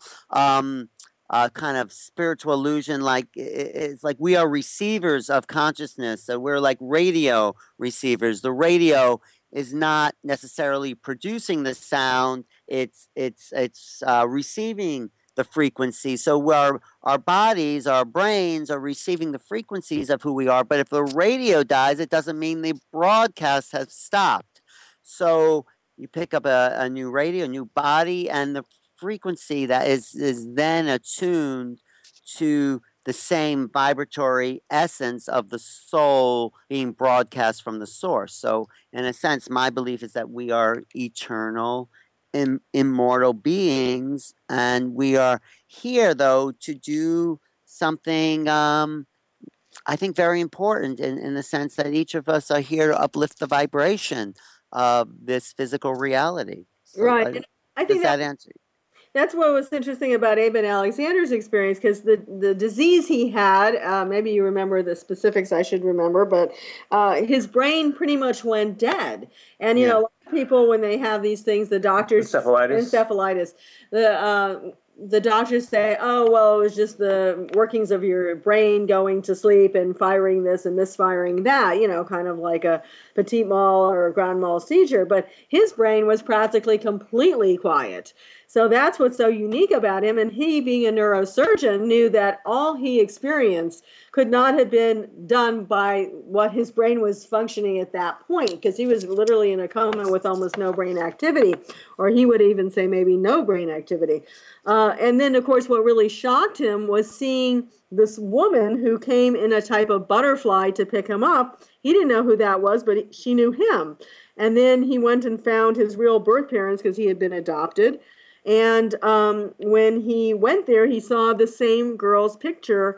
kind of spiritual illusion, like it's like we are receivers of consciousness. So we're like radio receivers. The radio is not necessarily producing the sound; it's receiving the frequency. So our bodies, our brains are receiving the frequencies of who we are. But if the radio dies, it doesn't mean the broadcast has stopped. So you pick up a new radio, a new body, and the frequency that is then attuned to the same vibratory essence of the soul being broadcast from the source. So in a sense, my belief is that we are eternal, immortal beings, and we are here, though, to do something I think very important in the sense that each of us are here to uplift the vibration of this physical reality. So right. I think that answer. That's what was interesting about Eben Alexander's experience, because the disease he had, maybe you remember the specifics, I should remember, but his brain pretty much went dead. And, a lot of people, when they have these things, the doctors... Encephalitis. The the doctors say, oh, well, it was just the workings of your brain going to sleep and firing this and misfiring that, kind of like a petit mal or a grand mal seizure. But his brain was practically completely quiet. So that's what's so unique about him. And he, being a neurosurgeon, knew that all he experienced could not have been done by what his brain was functioning at that point, because he was literally in a coma with almost no brain activity, or he would even say maybe no brain activity. And then, of course, what really shocked him was seeing this woman who came in a type of butterfly to pick him up. He didn't know who that was, but she knew him. And then he went and found his real birth parents because he had been adopted. And when he went there, he saw the same girl's picture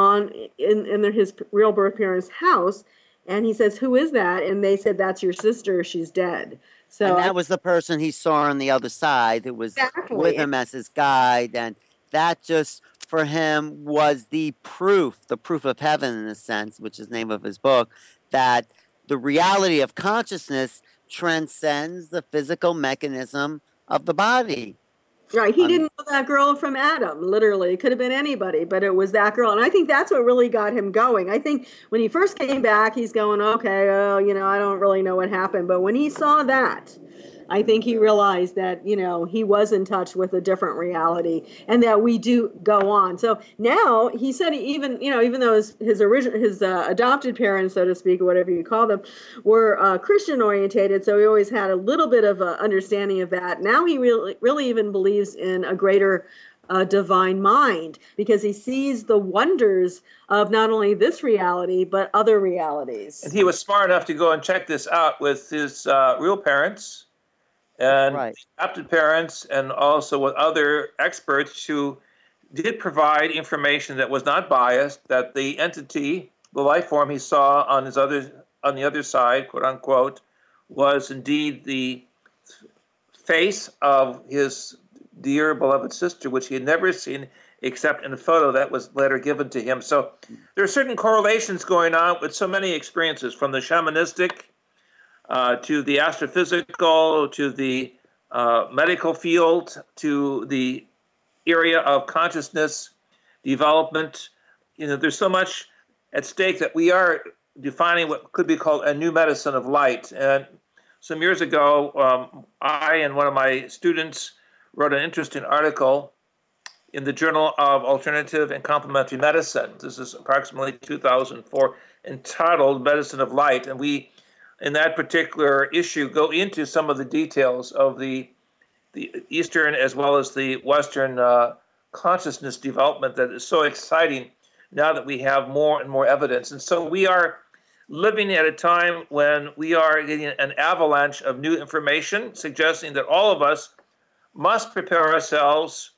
in his real birth parents' house. And he says, "Who is that?" And they said, "That's your sister. She's dead." So and that was the person he saw on the other side who was with him as his guide. And that just, for him, was the proof of heaven, in a sense, which is the name of his book, that the reality of consciousness transcends the physical mechanism of the body. Right. He didn't know that girl from Adam, literally. It could have been anybody, but it was that girl. And I think that's what really got him going. I think when he first came back, he's going, okay, I don't really know what happened. But when he saw that, I think he realized that, he was in touch with a different reality and that we do go on. So now he said even though his adopted parents, so to speak, or whatever you call them, were Christian orientated. So he always had a little bit of an understanding of that. Now he really even believes in a greater divine mind, because he sees the wonders of not only this reality, but other realities. And he was smart enough to go and check this out with his real parents and adopted parents, and also with other experts who did provide information that was not biased, that the entity, the life form he saw on the other side, quote unquote, was indeed the face of his dear beloved sister, which he had never seen except in a photo that was later given to him. So there are certain correlations going on with so many experiences, from the shamanistic to the astrophysical, to the medical field, to the area of consciousness development. There's so much at stake that we are defining what could be called a new medicine of light. And some years ago, I and one of my students wrote an interesting article in the Journal of Alternative and Complementary Medicine. This is approximately 2004, entitled Medicine of Light. And we, in that particular issue, go into some of the details of the Eastern as well as the Western consciousness development that is so exciting now that we have more and more evidence. And so we are living at a time when we are getting an avalanche of new information suggesting that all of us must prepare ourselves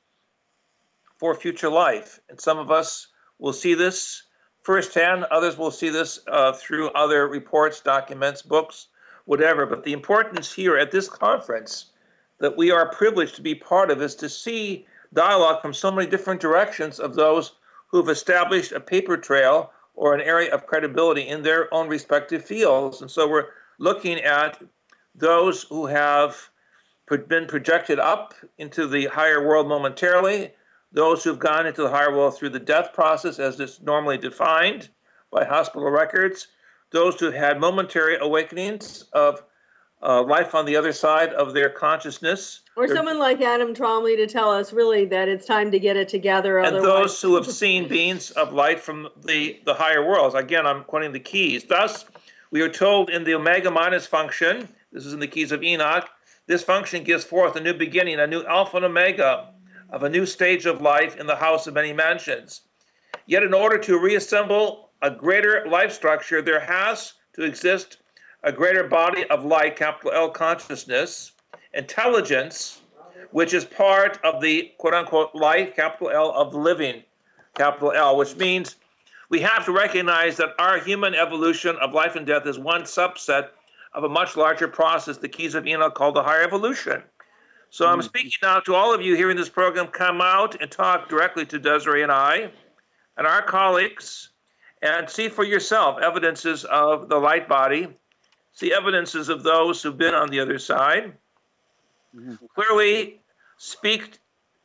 for future life. And some of us will see this firsthand, others will see this through other reports, documents, books, whatever. But the importance here at this conference that we are privileged to be part of is to see dialogue from so many different directions of those who've established a paper trail or an area of credibility in their own respective fields. And so we're looking at those who have been projected up into the higher world momentarily, those who've gone into the higher world through the death process as it's normally defined by hospital records, those who had momentary awakenings of life on the other side of their consciousness. Or someone like Adam Trombley to tell us really that it's time to get it together. And those who have seen beings of light from the higher worlds. Again, I'm quoting the keys. Thus, we are told in the Omega Minus function, this is in the Keys of Enoch, this function gives forth a new beginning, a new Alpha and Omega of a new stage of life in the house of many mansions. Yet in order to reassemble a greater life structure, there has to exist a greater body of light, capital L consciousness, intelligence, which is part of the quote-unquote life, capital L, of the living, capital L, which means we have to recognize that our human evolution of life and death is one subset of a much larger process, the Keys of Enoch, called the higher evolution. So I'm speaking now to all of you here in this program. Come out and talk directly to Desiree and I and our colleagues and see for yourself evidences of the light body, see evidences of those who've been on the other side. Clearly speak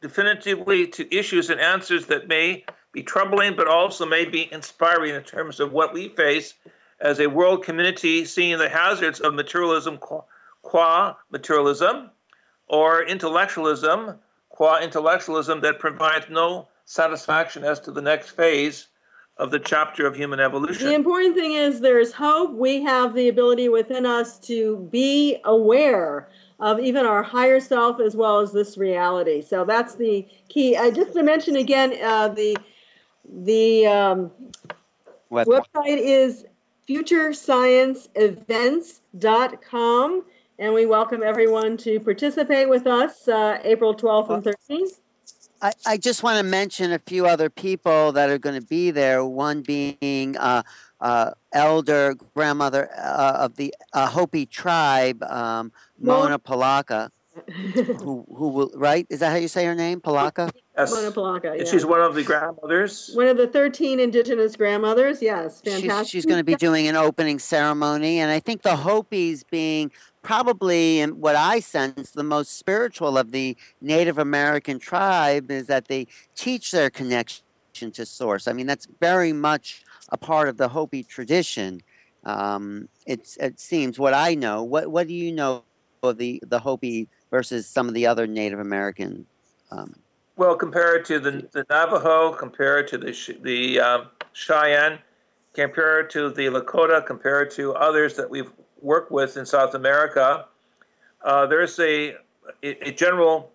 definitively to issues and answers that may be troubling, but also may be inspiring in terms of what we face as a world community, seeing the hazards of materialism qua materialism, or intellectualism qua intellectualism that provides no satisfaction as to the next phase of the chapter of human evolution. The important thing is there's hope. We have the ability within us to be aware of even our higher self as well as this reality. So that's the key. Just to mention again, the website is futurescienceevents.com, and we welcome everyone to participate with us April 12th and 13th. I just want to mention a few other people that are going to be there. One being elder grandmother of the Hopi tribe, Mona Palaka, who will, right? Is that how you say her name, Palaka? Yes. Mona Palaka, yeah. She's one of the grandmothers. One of the 13 indigenous grandmothers, yes, fantastic. She's going to be doing an opening ceremony, and I think the Hopis being probably, in what I sense, the most spiritual of the Native American tribe is that they teach their connection to Source. I mean, that's very much a part of the Hopi tradition. It seems what I know. What do you know of the Hopi versus some of the other Native American? Well, compared to the Navajo, compared to the Cheyenne, compared to the Lakota, compared to others that we've worked with in South America, there's a general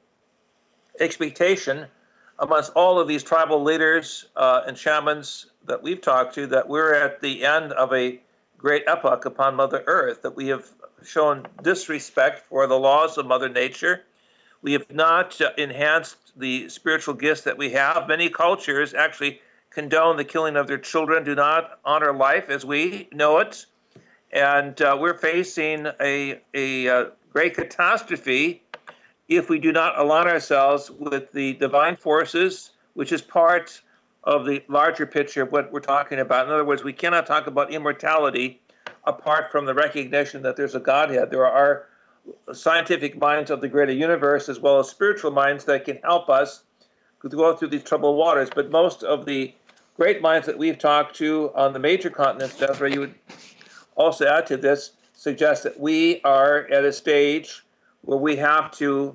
expectation amongst all of these tribal leaders and shamans that we've talked to that we're at the end of a great epoch upon Mother Earth, that we have shown disrespect for the laws of Mother Nature. We have not enhanced the spiritual gifts that we have. Many cultures actually condone the killing of their children, do not honor life as we know it. And we're facing a great catastrophe if we do not align ourselves with the divine forces, which is part of the larger picture of what we're talking about. In other words, we cannot talk about immortality apart from the recognition that there's a Godhead. There are scientific minds of the greater universe as well as spiritual minds that can help us to go through these troubled waters. But most of the great minds that we've talked to on the major continents, Desiree, you would also add to this, suggest that we are at a stage where we have to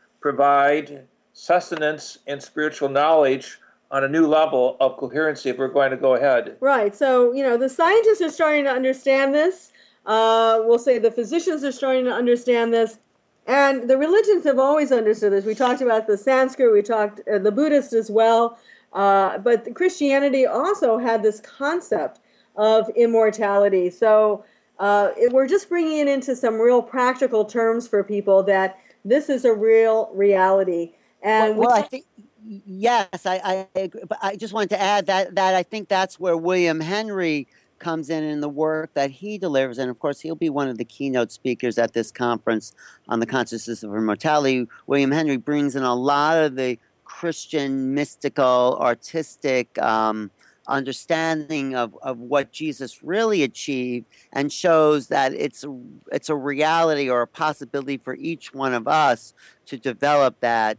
provide sustenance and spiritual knowledge on a new level of coherency if we're going to go ahead. Right. So, the scientists are starting to understand this. We'll say the physicians are starting to understand this. And the religions have always understood this. We talked about the Sanskrit, we talked the Buddhists as well. But Christianity also had this concept of immortality. So we're just bringing it into some real practical terms for people that this is a real reality. And well I think, yes, I agree. But I just wanted to add that I think that's where William Henry comes in the work that he delivers. And of course, he'll be one of the keynote speakers at this conference on the consciousness of immortality. William Henry brings in a lot of the Christian, mystical, artistic understanding of what Jesus really achieved, and shows that it's a reality or a possibility for each one of us to develop that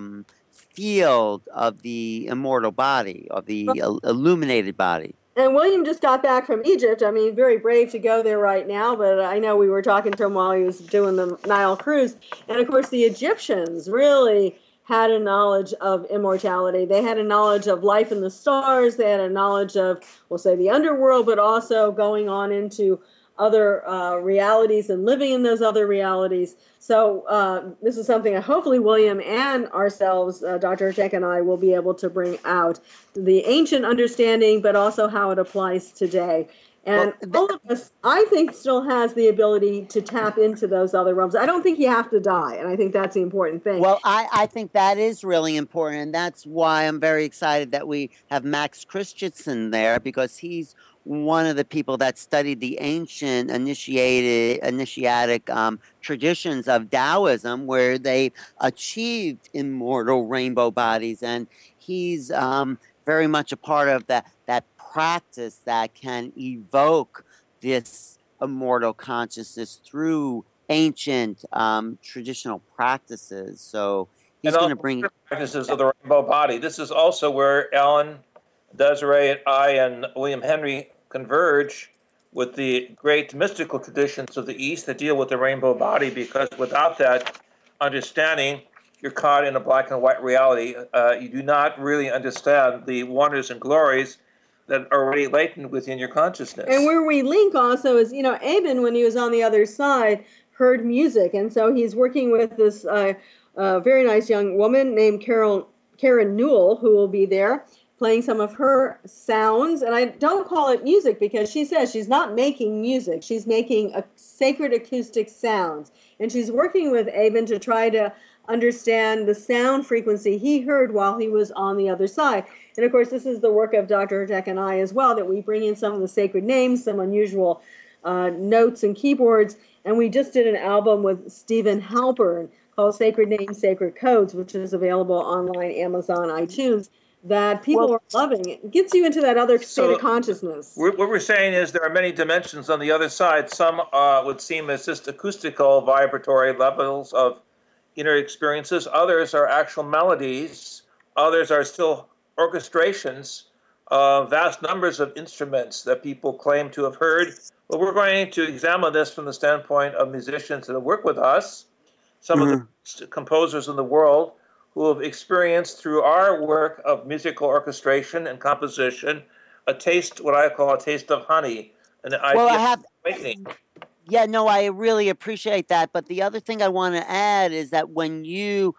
field of the immortal body, of the illuminated body. And William just got back from Egypt. I mean, very brave to go there right now, but I know we were talking to him while he was doing the Nile cruise. And of course, the Egyptians really had a knowledge of immortality. They had a knowledge of life in the stars. They had a knowledge of, we'll say, the underworld, but also going on into other realities and living in those other realities. So this is something that hopefully William and ourselves, Dr. Tek and I, will be able to bring out. The ancient understanding, but also how it applies today. And all of us, I think, still has the ability to tap into those other realms. I don't think you have to die, and I think that's the important thing. Well, I think that is really important, and that's why I'm very excited that we have Max Christensen there, because he's one of the people that studied the ancient initiatic traditions of Taoism, where they achieved immortal rainbow bodies, and he's very much a part of that practice that can evoke this immortal consciousness through ancient traditional practices. So He's going to bring practices of the rainbow body. This is also where Alan, Desiree, I, and William Henry converge with the great mystical traditions of the East that deal with the rainbow body, because without that understanding, you're caught in a black and white reality. You do not really understand the wonders and glories that are already latent within your consciousness. And where we link also is, Aben, when he was on the other side, heard music. And so he's working with this very nice young woman named Karen Newell, who will be there playing some of her sounds. And I don't call it music because she says she's not making music. She's making a sacred acoustic sounds. And she's working with Aben to try to understand the sound frequency he heard while he was on the other side. And of course, this is the work of Dr. Hurtak and I as well, that we bring in some of the sacred names, some unusual notes and keyboards. And we just did an album with Stephen Halpern called Sacred Names, Sacred Codes, which is available online, Amazon, iTunes, that people are loving. It gets you into that other state of consciousness. What we're saying is there are many dimensions on the other side. Some would seem as just acoustical, vibratory levels of inner experiences. Others are actual melodies. Others are still orchestrations of vast numbers of instruments that people claim to have heard. But we're going to examine this from the standpoint of musicians that have worked with us, some of the best composers in the world who have experienced through our work of musical orchestration and composition a taste, what I call a taste of honey, an idea of awakening. Yeah, no, I really appreciate that. But the other thing I want to add is that when you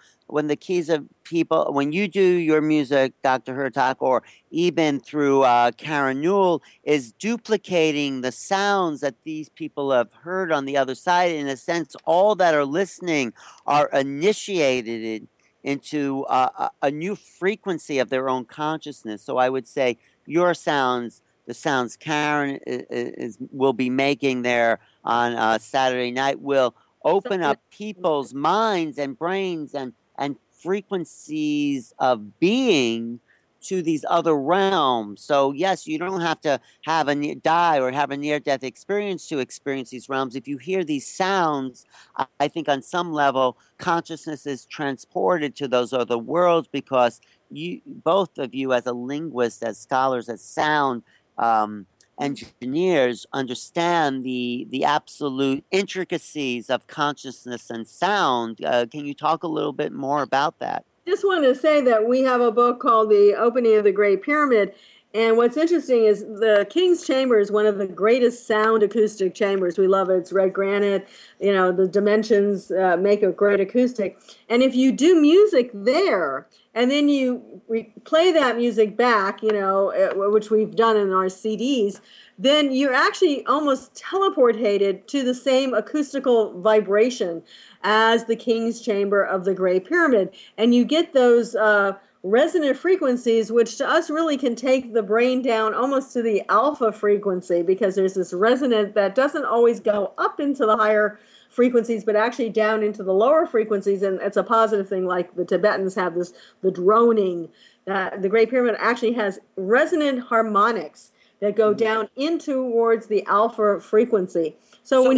do your music, Dr. Hurtak, or even through Karen Newell, is duplicating the sounds that these people have heard on the other side. In a sense, all that are listening are initiated into a new frequency of their own consciousness. So I would say your sounds, the sounds Karen will be making there on Saturday night, will open up people's minds and brains and frequencies of being to these other realms. So yes, you don't have to have die or have a near-death experience to experience these realms. If you hear these sounds, I think on some level consciousness is transported to those other worlds, because you, both of you as a linguist, as scholars, as sound engineers, understand the absolute intricacies of consciousness and sound. Can you talk a little bit more about that? Just wanted to say that we have a book called The Opening of the Great Pyramid. And what's interesting is the King's Chamber is one of the greatest sound acoustic chambers. We love it. It's red granite. The dimensions make a great acoustic. And if you do music there, and then you play that music back, which we've done in our CDs, then you're actually almost teleported to the same acoustical vibration as the King's Chamber of the Great Pyramid. And you get those resonant frequencies, which to us really can take the brain down almost to the alpha frequency, because there's this resonant that doesn't always go up into the higher frequencies, but actually down into the lower frequencies. And it's a positive thing, like the Tibetans have the droning. The Great Pyramid actually has resonant harmonics that go down in towards the alpha frequency. Go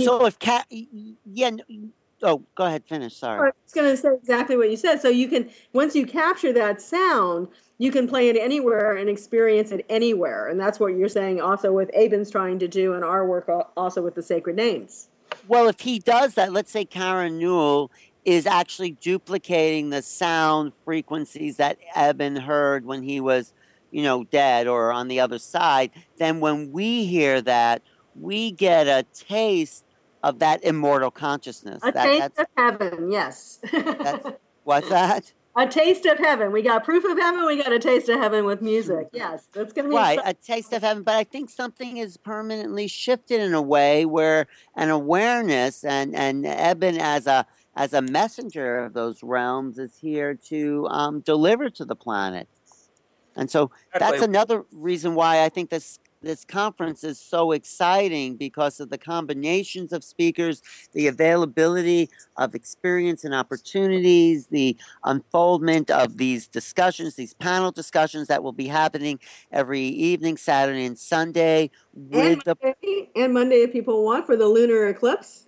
ahead, finish. Sorry. I was going to say exactly what you said. So you can, once you capture that sound, you can play it anywhere and experience it anywhere. And that's what you're saying also with Aben's trying to do, and our work also with the sacred names. Well, if he does that, let's say Karen Newell is actually duplicating the sound frequencies that Eben heard when he was, dead or on the other side, then when we hear that, we get a taste of that immortal consciousness. A taste of heaven, yes. What's that? A taste of heaven. We got proof of heaven. We got a taste of heaven with music. Yes, that's going to be right. A taste of heaven. But I think something is permanently shifted in a way where an awareness and Eben as a messenger of those realms is here to deliver to the planet. And so that's another reason why I think this conference is so exciting, because of the combinations of speakers, the availability of experience and opportunities, the unfoldment of these discussions, these panel discussions that will be happening every evening, Saturday and Sunday. And Monday if people want, for the lunar eclipse.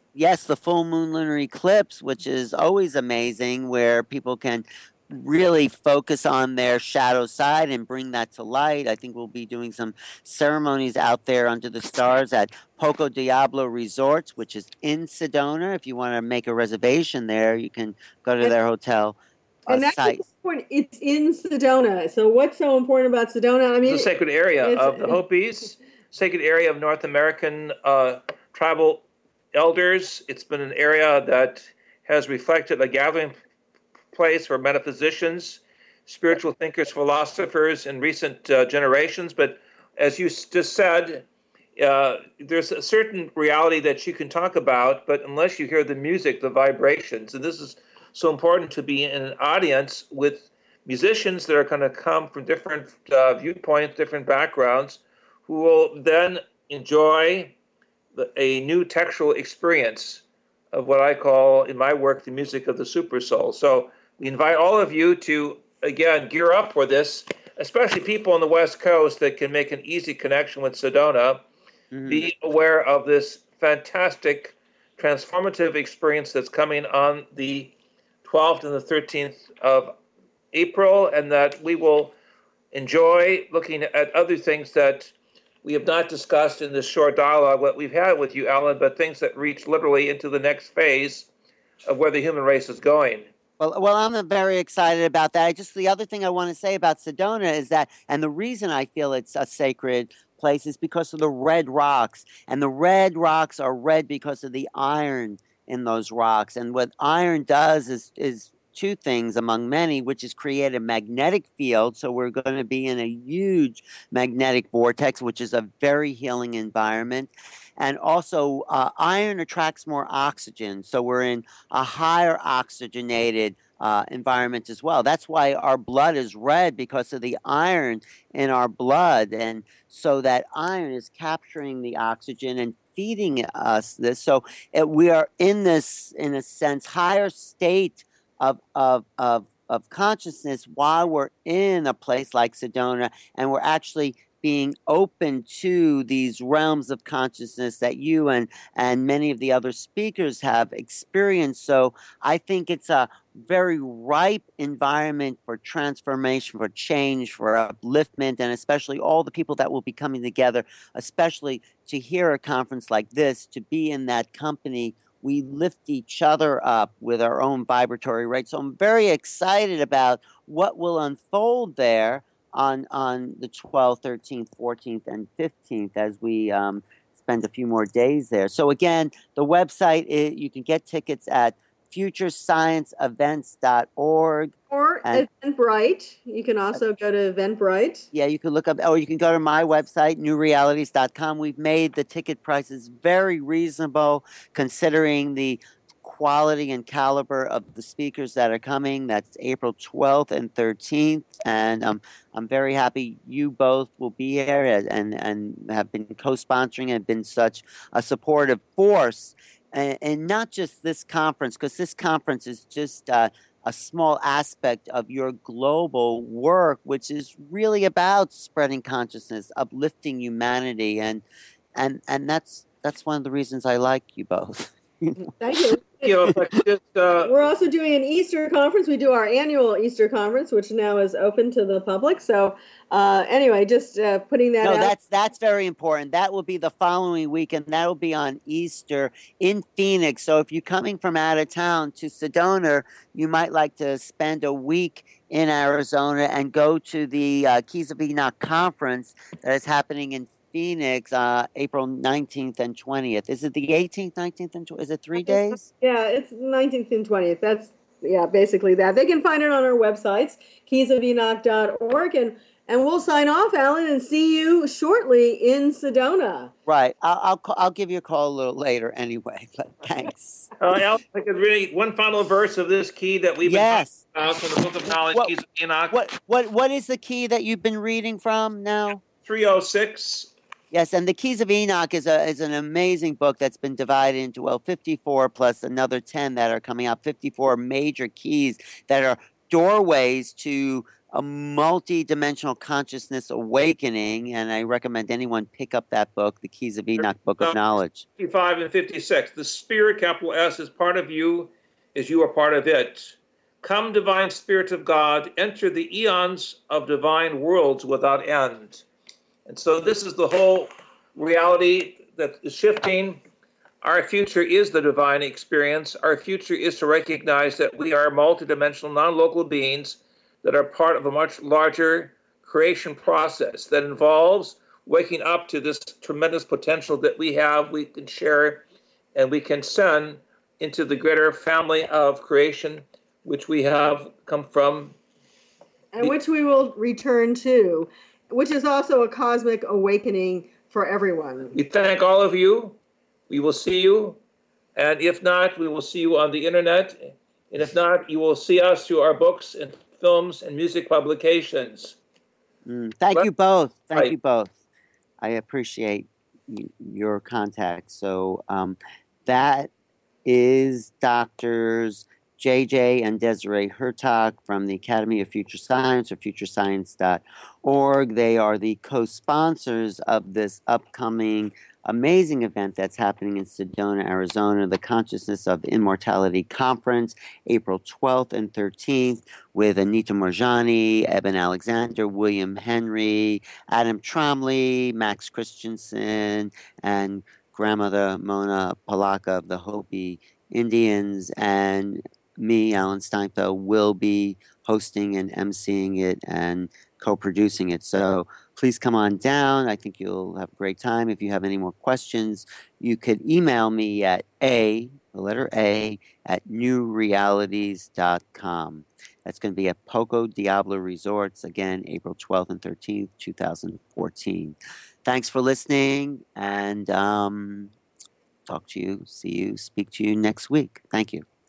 Yes, the full moon lunar eclipse, which is always amazing, where people can really focus on their shadow side and bring that to light. I think we'll be doing some ceremonies out there under the stars at Poco Diablo Resorts, which is in Sedona. If you want to make a reservation there, you can go to And, their hotel and that's site. important. It's in Sedona. So what's so important about Sedona? I mean, It's a sacred area it's of the Hopis, sacred area of North American tribal elders. It's been an area that has reflected a gathering place for metaphysicians, spiritual thinkers, philosophers in recent generations. But as you just said, there's a certain reality that you can talk about, but unless you hear the music, the vibrations, and this is so important to be in an audience with musicians that are going to come from different viewpoints, different backgrounds, who will then enjoy a new textual experience of what I call in my work the music of the super soul. So we invite all of you to, again, gear up for this, especially people on the West Coast that can make an easy connection with Sedona. Be aware of this fantastic transformative experience that's coming on the 12th and the 13th of April, and that we will enjoy looking at other things that we have not discussed in this short dialogue, what we've had with you, Alan, but things that reach literally into the next phase of where the human race is going. Well, I'm very excited about that. The other thing I want to say about Sedona is that, and the reason I feel it's a sacred place is because of the red rocks, and the red rocks are red because of the iron in those rocks. And what iron does is two things among many, which is create a magnetic field. So we're going to be in a huge magnetic vortex, which is a very healing environment. And also, iron attracts more oxygen. So we're in a higher oxygenated environment as well. That's why our blood is red, because of the iron in our blood. And so that iron is capturing the oxygen and feeding us this. So we are in this, in a sense, higher state of consciousness while we're in a place like Sedona, and we're actually being open to these realms of consciousness that you and many of the other speakers have experienced. So I think it's a very ripe environment for transformation, for change, for upliftment, and especially all the people that will be coming together, especially to hear a conference like this, to be in that company. We lift each other up with our own vibratory rate. So I'm very excited about what will unfold there on the 12th, 13th, 14th, and 15th as we spend a few more days there. So again, the website, you can get tickets at futurescienceevents.org. Or Eventbrite. You can also go to Eventbrite. Yeah, you can look up, or you can go to my website, newrealities.com. We've made the ticket prices very reasonable considering the quality and caliber of the speakers that are coming. That's April 12th and 13th. And I'm very happy you both will be here and have been co-sponsoring and been such a supportive force. And not just this conference, because this conference is just a small aspect of your global work, which is really about spreading consciousness, uplifting humanity, and that's one of the reasons I like you both. Thank you. Just, we're also doing an Easter conference. We do our annual Easter conference, which now is open to the public. So anyway, just putting that out. No, that's very important. That will be the following week, and that will be on Easter in Phoenix. So if you're coming from out of town to Sedona, you might like to spend a week in Arizona and go to the Keys of Enoch conference that is happening in Phoenix, April 19th and 20th. Is it the 18th, 19th, and 20th? Is it 3 days? Yeah, it's 19th and 20th. That's, yeah, basically that. They can find it on our websites, keysofenoch.org, and we'll sign off, Alan, and see you shortly in Sedona. Right. I'll give you a call a little later anyway, but thanks. Alan, I could really, one final verse of this key that we've been talking about from the Book of Knowledge, Keys of Enoch. What is the key that you've been reading from now? 306. Yes, and the Keys of Enoch is an amazing book that's been divided into 54 plus another 10 that are coming out. 54 major keys that are doorways to a multi-dimensional consciousness awakening, and I recommend anyone pick up that book, The Keys of Enoch, Book of Knowledge. 55 and 56. The Spirit, capital S, is part of you as you are part of it. Come, divine Spirit of God, enter the eons of divine worlds without end. And so this is the whole reality that is shifting. Our future is the divine experience. Our future is to recognize that we are multidimensional, non-local beings that are part of a much larger creation process that involves waking up to this tremendous potential that we have, we can share, and we can send into the greater family of creation, which we have come from. And which we will return to, which is also a cosmic awakening for everyone. We thank all of you. We will see you. And if not, we will see you on the internet. And if not, you will see us through our books and films and music publications. Thank you both. Thank you both. I appreciate your contact. So that is Doctors JJ and Desiree Hertog from the Academy of Future Science, or futurescience.org. They are the co-sponsors of this upcoming amazing event that's happening in Sedona, Arizona, the Consciousness of Immortality Conference, April 12th and 13th, with Anita Morjani, Eben Alexander, William Henry, Adam Tromley, Max Christensen, and grandmother Mona Palaka of the Hopi Indians, and me, Alan Steinfeld, will be hosting and emceeing it and co-producing it. So please come on down. I think you'll have a great time. If you have any more questions, you could email me at the letter A, at newrealities.com. That's going to be at Poco Diablo Resorts, again, April 12th and 13th, 2014. Thanks for listening, and talk to you, see you, speak to you next week. Thank you.